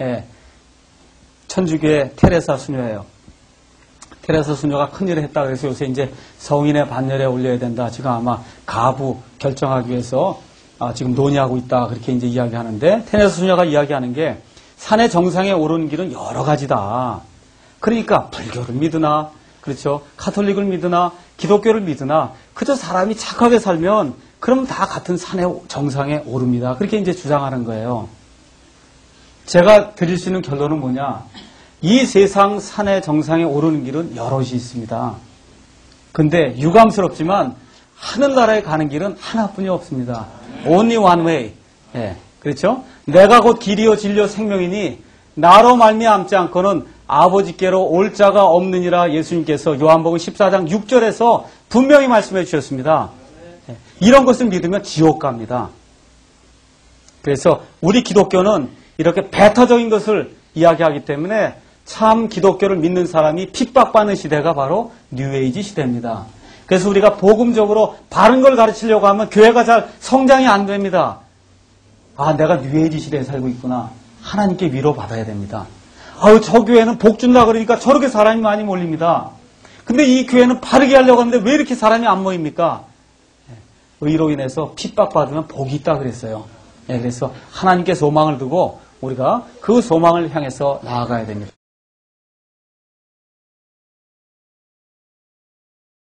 천주교의 테레사 수녀예요. 테레사 수녀가 큰일을 했다 그래서 요새 이제 성인의 반열에 올려야 된다. 지금 아마 가부 결정하기 위해서 지금 논의하고 있다 그렇게 이제 이야기하는데 테레사 수녀가 이야기하는 게 산의 정상에 오르는 길은 여러 가지다. 그러니까 불교를 믿으나 그렇죠. 카톨릭을 믿으나 기독교를 믿으나 그저 사람이 착하게 살면 그럼 다 같은 산의 정상에 오릅니다. 그렇게 이제 주장하는 거예요. 제가 드릴 수 있는 결론은 뭐냐? 이 세상 산의 정상에 오르는 길은 여럿이 있습니다. 근데 유감스럽지만 하늘나라에 가는 길은 하나뿐이 없습니다. Only one way. 예, 그렇죠? 내가 곧 길이요 진리요 생명이니 나로 말미암지 않고는 아버지께로 올 자가 없느니라 예수님께서 요한복음 14장 6절에서 분명히 말씀해 주셨습니다. 예, 이런 것을 믿으면 지옥 갑니다. 그래서 우리 기독교는 이렇게 배타적인 것을 이야기하기 때문에 참 기독교를 믿는 사람이 핍박받는 시대가 바로 뉴에이지 시대입니다. 그래서 우리가 복음적으로 바른 걸 가르치려고 하면 교회가 잘 성장이 안 됩니다. 아, 내가 뉴에이지 시대에 살고 있구나. 하나님께 위로받아야 됩니다. 아유, 저 교회는 복 준다 그러니까 저렇게 사람이 많이 몰립니다. 근데 이 교회는 바르게 하려고 하는데 왜 이렇게 사람이 안 모입니까? 의로 인해서 핍박받으면 복이 있다 그랬어요. 그래서 하나님께 소망을 두고 우리가 그 소망을 향해서 나아가야 됩니다.